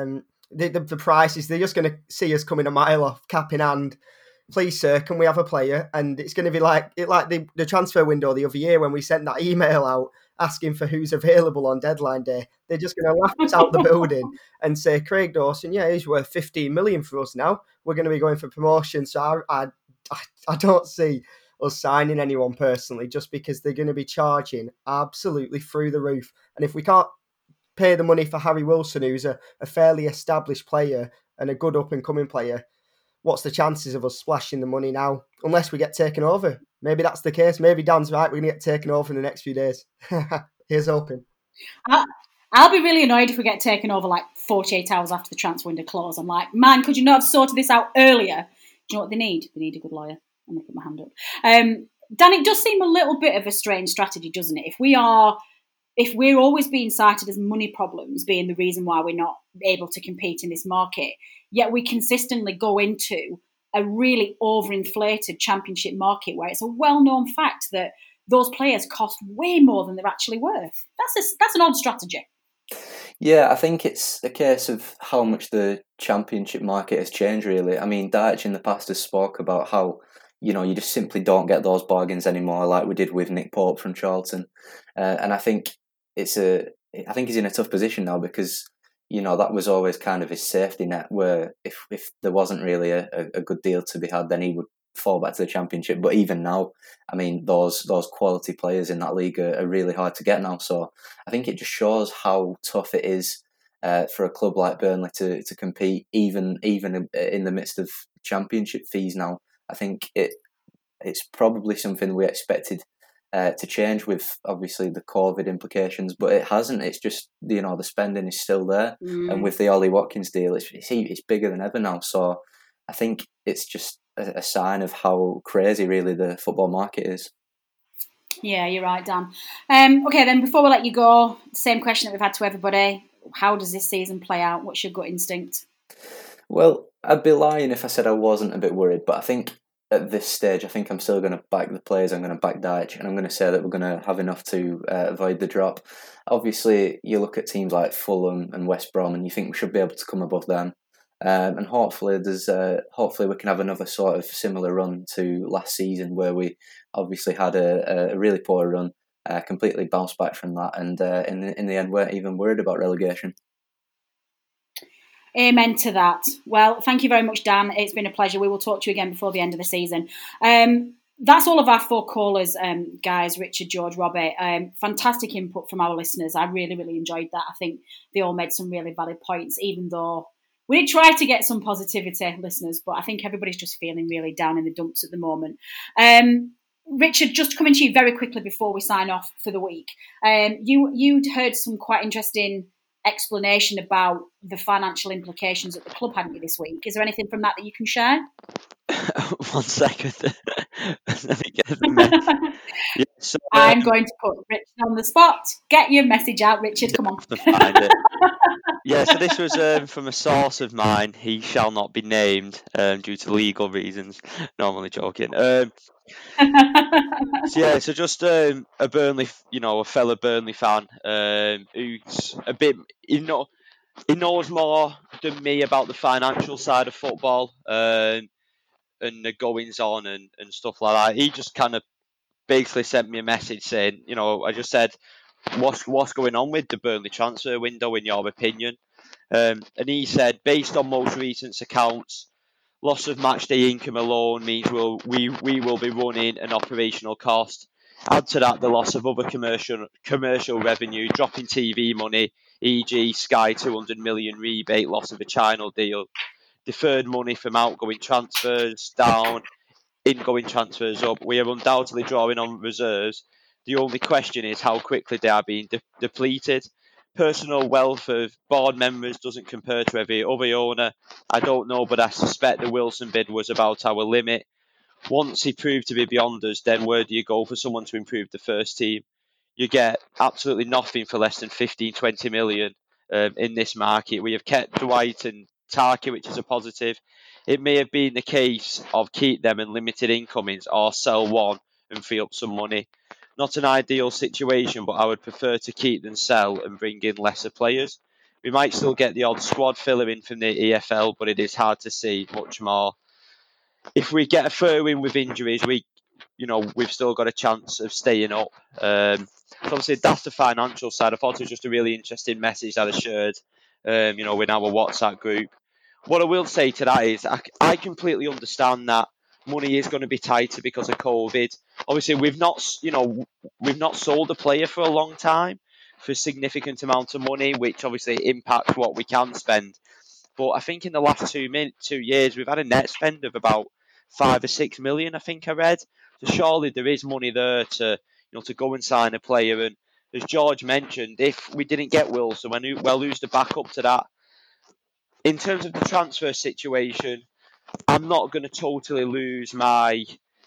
the prices, they're just going to see us coming a mile off, cap in hand. Please, sir, can we have a player? And it's going to be like the transfer window the other year when we sent that email out asking for who's available on deadline day. They're just going to laugh us out the building and say, Craig Dawson, yeah, he's worth 15 million for us now. We're going to be going for promotion. So I don't see us signing anyone personally, just because they're going to be charging absolutely through the roof. And if we can't pay the money for Harry Wilson, who's a fairly established player and a good up-and-coming player, what's the chances of us splashing the money now? Unless we get taken over. Maybe that's the case. Maybe Dan's right. We're going to get taken over in the next few days. Here's hoping. I'll be really annoyed if we get taken over like 48 hours after the transfer window close. I'm like, man, could you not have sorted this out earlier? Do you know what they need? They need a good lawyer. I'm going to put my hand up. Dan, it does seem a little bit of a strange strategy, doesn't it? If we're always being cited as money problems being the reason why we're not able to compete in this market, yet we consistently go into a really overinflated Championship market where it's a well-known fact that those players cost way more than they're actually worth. That's an odd strategy. Yeah, I think it's a case of how much the Championship market has changed, really. I mean, Dyche in the past has spoke about how, you just simply don't get those bargains anymore, like we did with Nick Pope from Charlton. And I think he's in a tough position now because, that was always kind of his safety net, where if there wasn't really a good deal to be had, then he would fall back to the Championship. But even now, I mean, those quality players in that league are really hard to get now. So I think it just shows how tough it is for a club like Burnley to compete, even in the midst of Championship fees now. I think it's probably something we expected to change with obviously the COVID implications, but it hasn't. It's just the spending is still there, and with the Ollie Watkins deal, it's bigger than ever now. So I think it's just a sign of how crazy really the football market is. Yeah, you're right, Dan. Okay, then before we let you go, same question that we've had to everybody: how does this season play out? What's your gut instinct? Well, I'd be lying if I said I wasn't a bit worried, but I think at this stage, I think I'm still going to back the players. I'm going to back Dyche, and I'm going to say that we're going to have enough to avoid the drop. Obviously, you look at teams like Fulham and West Brom, and you think we should be able to come above them. And hopefully we can have another sort of similar run to last season, where we obviously had a really poor run, completely bounced back from that, and in the end weren't even worried about relegation. Amen to that. Well, thank you very much, Dan. It's been a pleasure. We will talk to you again before the end of the season. That's all of our 4 callers, guys, Richard, George, Robbie. Fantastic input from our listeners. I really, really enjoyed that. I think they all made some really valid points, even though we did try to get some positivity, listeners, but I think everybody's just feeling really down in the dumps at the moment. Richard, just coming to you very quickly before we sign off for the week. You'd heard some quite interesting explanation about the financial implications that the club hadn't you this week. Is there anything from that you can share? 1 second. Let me get the yeah, so, I'm going to put Richard on the spot. Get your message out, Richard. Come on. to find it. Yeah, so this was from a source of mine. He shall not be named due to legal reasons. No, I'm only joking. So just a Burnley, a fellow Burnley fan who's a bit, he knows more than me about the financial side of football and the goings on and stuff like that. He just kind of basically sent me a message saying, I just said, what's going on with the Burnley transfer window in your opinion? And he said, based on most recent accounts, loss of matchday income alone means we will be running an operational cost. Add to that the loss of other commercial revenue, dropping TV money, e.g. Sky 200 million rebate, loss of a China deal, deferred money from outgoing transfers down, ingoing transfers up. We are undoubtedly drawing on reserves. The only question is how quickly they are being depleted. Personal wealth of board members doesn't compare to every other owner. I don't know, but I suspect the Wilson bid was about our limit. Once he proved to be beyond us, then where do you go for someone to improve the first team? You get absolutely nothing for less than 15, 20 million in this market. We have kept Dwight and Tarky, which is a positive. It may have been the case of keep them and limited incomings or sell one and free up some money. Not an ideal situation, but I would prefer to keep than sell and bring in lesser players. We might still get the odd squad filler in from the EFL, but it is hard to see much more. If we get a throw in with injuries, we've still got a chance of staying up. So obviously that's the financial side. I thought it was just a really interesting message that I shared, in our WhatsApp group. What I will say to that is I completely understand that money is going to be tighter because of COVID. Obviously, we've not sold a player for a long time for a significant amount of money, which obviously impacts what we can spend. But I think in the last 2 years, we've had a net spend of about 5 or 6 million, I think I read. So surely there is money there to go and sign a player. And as George mentioned, if we didn't get Wilson, who's the backup to that? In terms of the transfer situation, I'm not going to totally lose my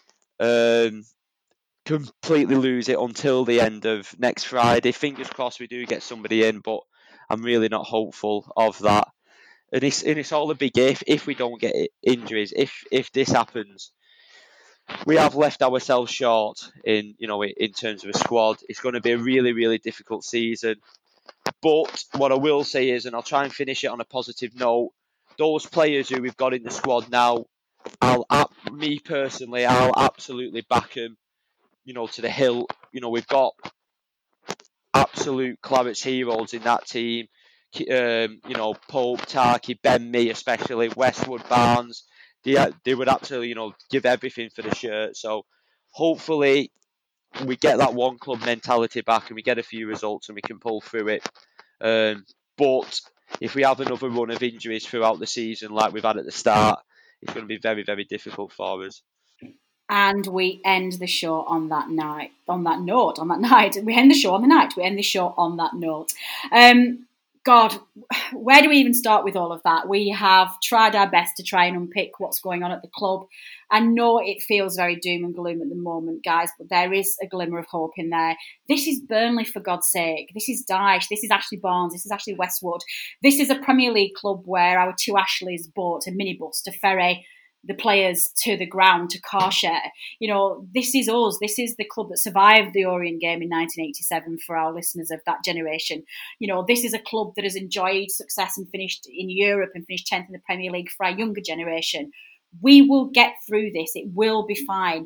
completely lose it until the end of next Friday. Fingers crossed we do get somebody in, but I'm really not hopeful of that. And it's all a big if we don't get injuries. If this happens, we have left ourselves short in terms of a squad. It's going to be a really, really difficult season. But what I will say is, and I'll try and finish it on a positive note, those players who we've got in the squad now, I'll absolutely back them, to the hilt. We've got absolute Clarets heroes in that team. Pope, Tarky, Ben Mee especially, Westwood, Barnes. They would absolutely, give everything for the shirt. So hopefully we get that one club mentality back and we get a few results and we can pull through it. But if we have another run of injuries throughout the season like we've had at the start, it's going to be very, very difficult for us. And we end the show on that night. We end the show on the night. We end the show on that note. God, where do we even start with all of that? We have tried our best to try and unpick what's going on at the club. I know it feels very doom and gloom at the moment, guys, but there is a glimmer of hope in there. This is Burnley, for God's sake. This is Dyche. This is Ashley Barnes. This is Ashley Westwood. This is a Premier League club where our two Ashleys bought a minibus to ferry the players to the ground to car share. This is us. This is the club that survived the Orient game in 1987 for our listeners of that generation. This is a club that has enjoyed success and finished in Europe and finished 10th in the Premier League for our younger generation. We will get through this. It will be fine.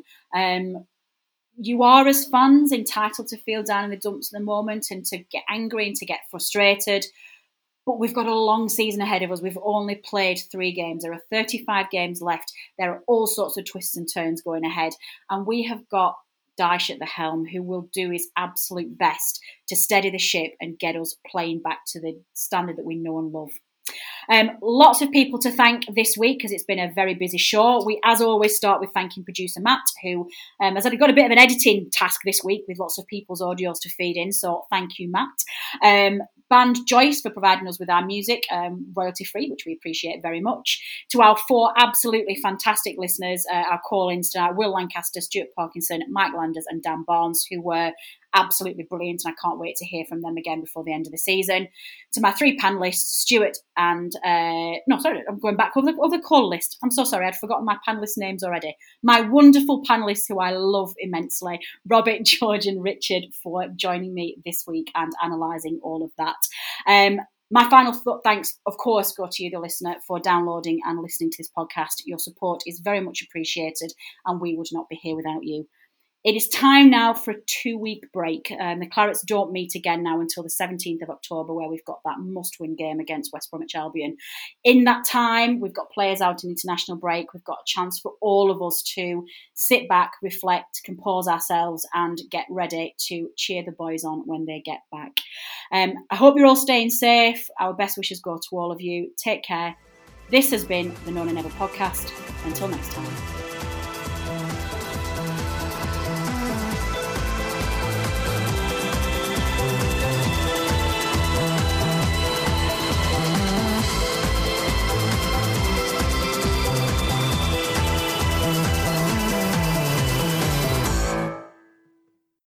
You are, as fans, entitled to feel down in the dumps at the moment and to get angry and to get frustrated. But we've got a long season ahead of us. We've only played 3 games. There are 35 games left. There are all sorts of twists and turns going ahead. And we have got Dyche at the helm, who will do his absolute best to steady the ship and get us playing back to the standard that we know and love. Lots of people to thank this week because it's been a very busy show. We, as always, start with thanking producer Matt, who has got a bit of an editing task this week with lots of people's audios to feed in. So thank you, Matt. band Joyce for providing us with our music, royalty free, which we appreciate very much. To our 4 absolutely fantastic listeners, our call-ins tonight, Will Lancaster, Stuart Parkinson, Mike Landers and Dan Barnes, who were absolutely brilliant, and I can't wait to hear from them again before the end of the season. To my 3 panellists, Stuart and I'm going back over the call list. I'm so sorry, I'd forgotten my panellist names already. My wonderful panellists who I love immensely, Robert, George and Richard, for joining me this week and analysing all of that. My final thanks, of course, go to you, the listener, for downloading and listening to this podcast. Your support is very much appreciated, and we would not be here without you. It is time now for a 2-week break. The Clarets don't meet again now until the 17th of October, where we've got that must-win game against West Bromwich Albion. In that time, we've got players out in international break. We've got a chance for all of us to sit back, reflect, compose ourselves, and get ready to cheer the boys on when they get back. I hope you're all staying safe. Our best wishes go to all of you. Take care. This has been the No Nay Never podcast. Until next time.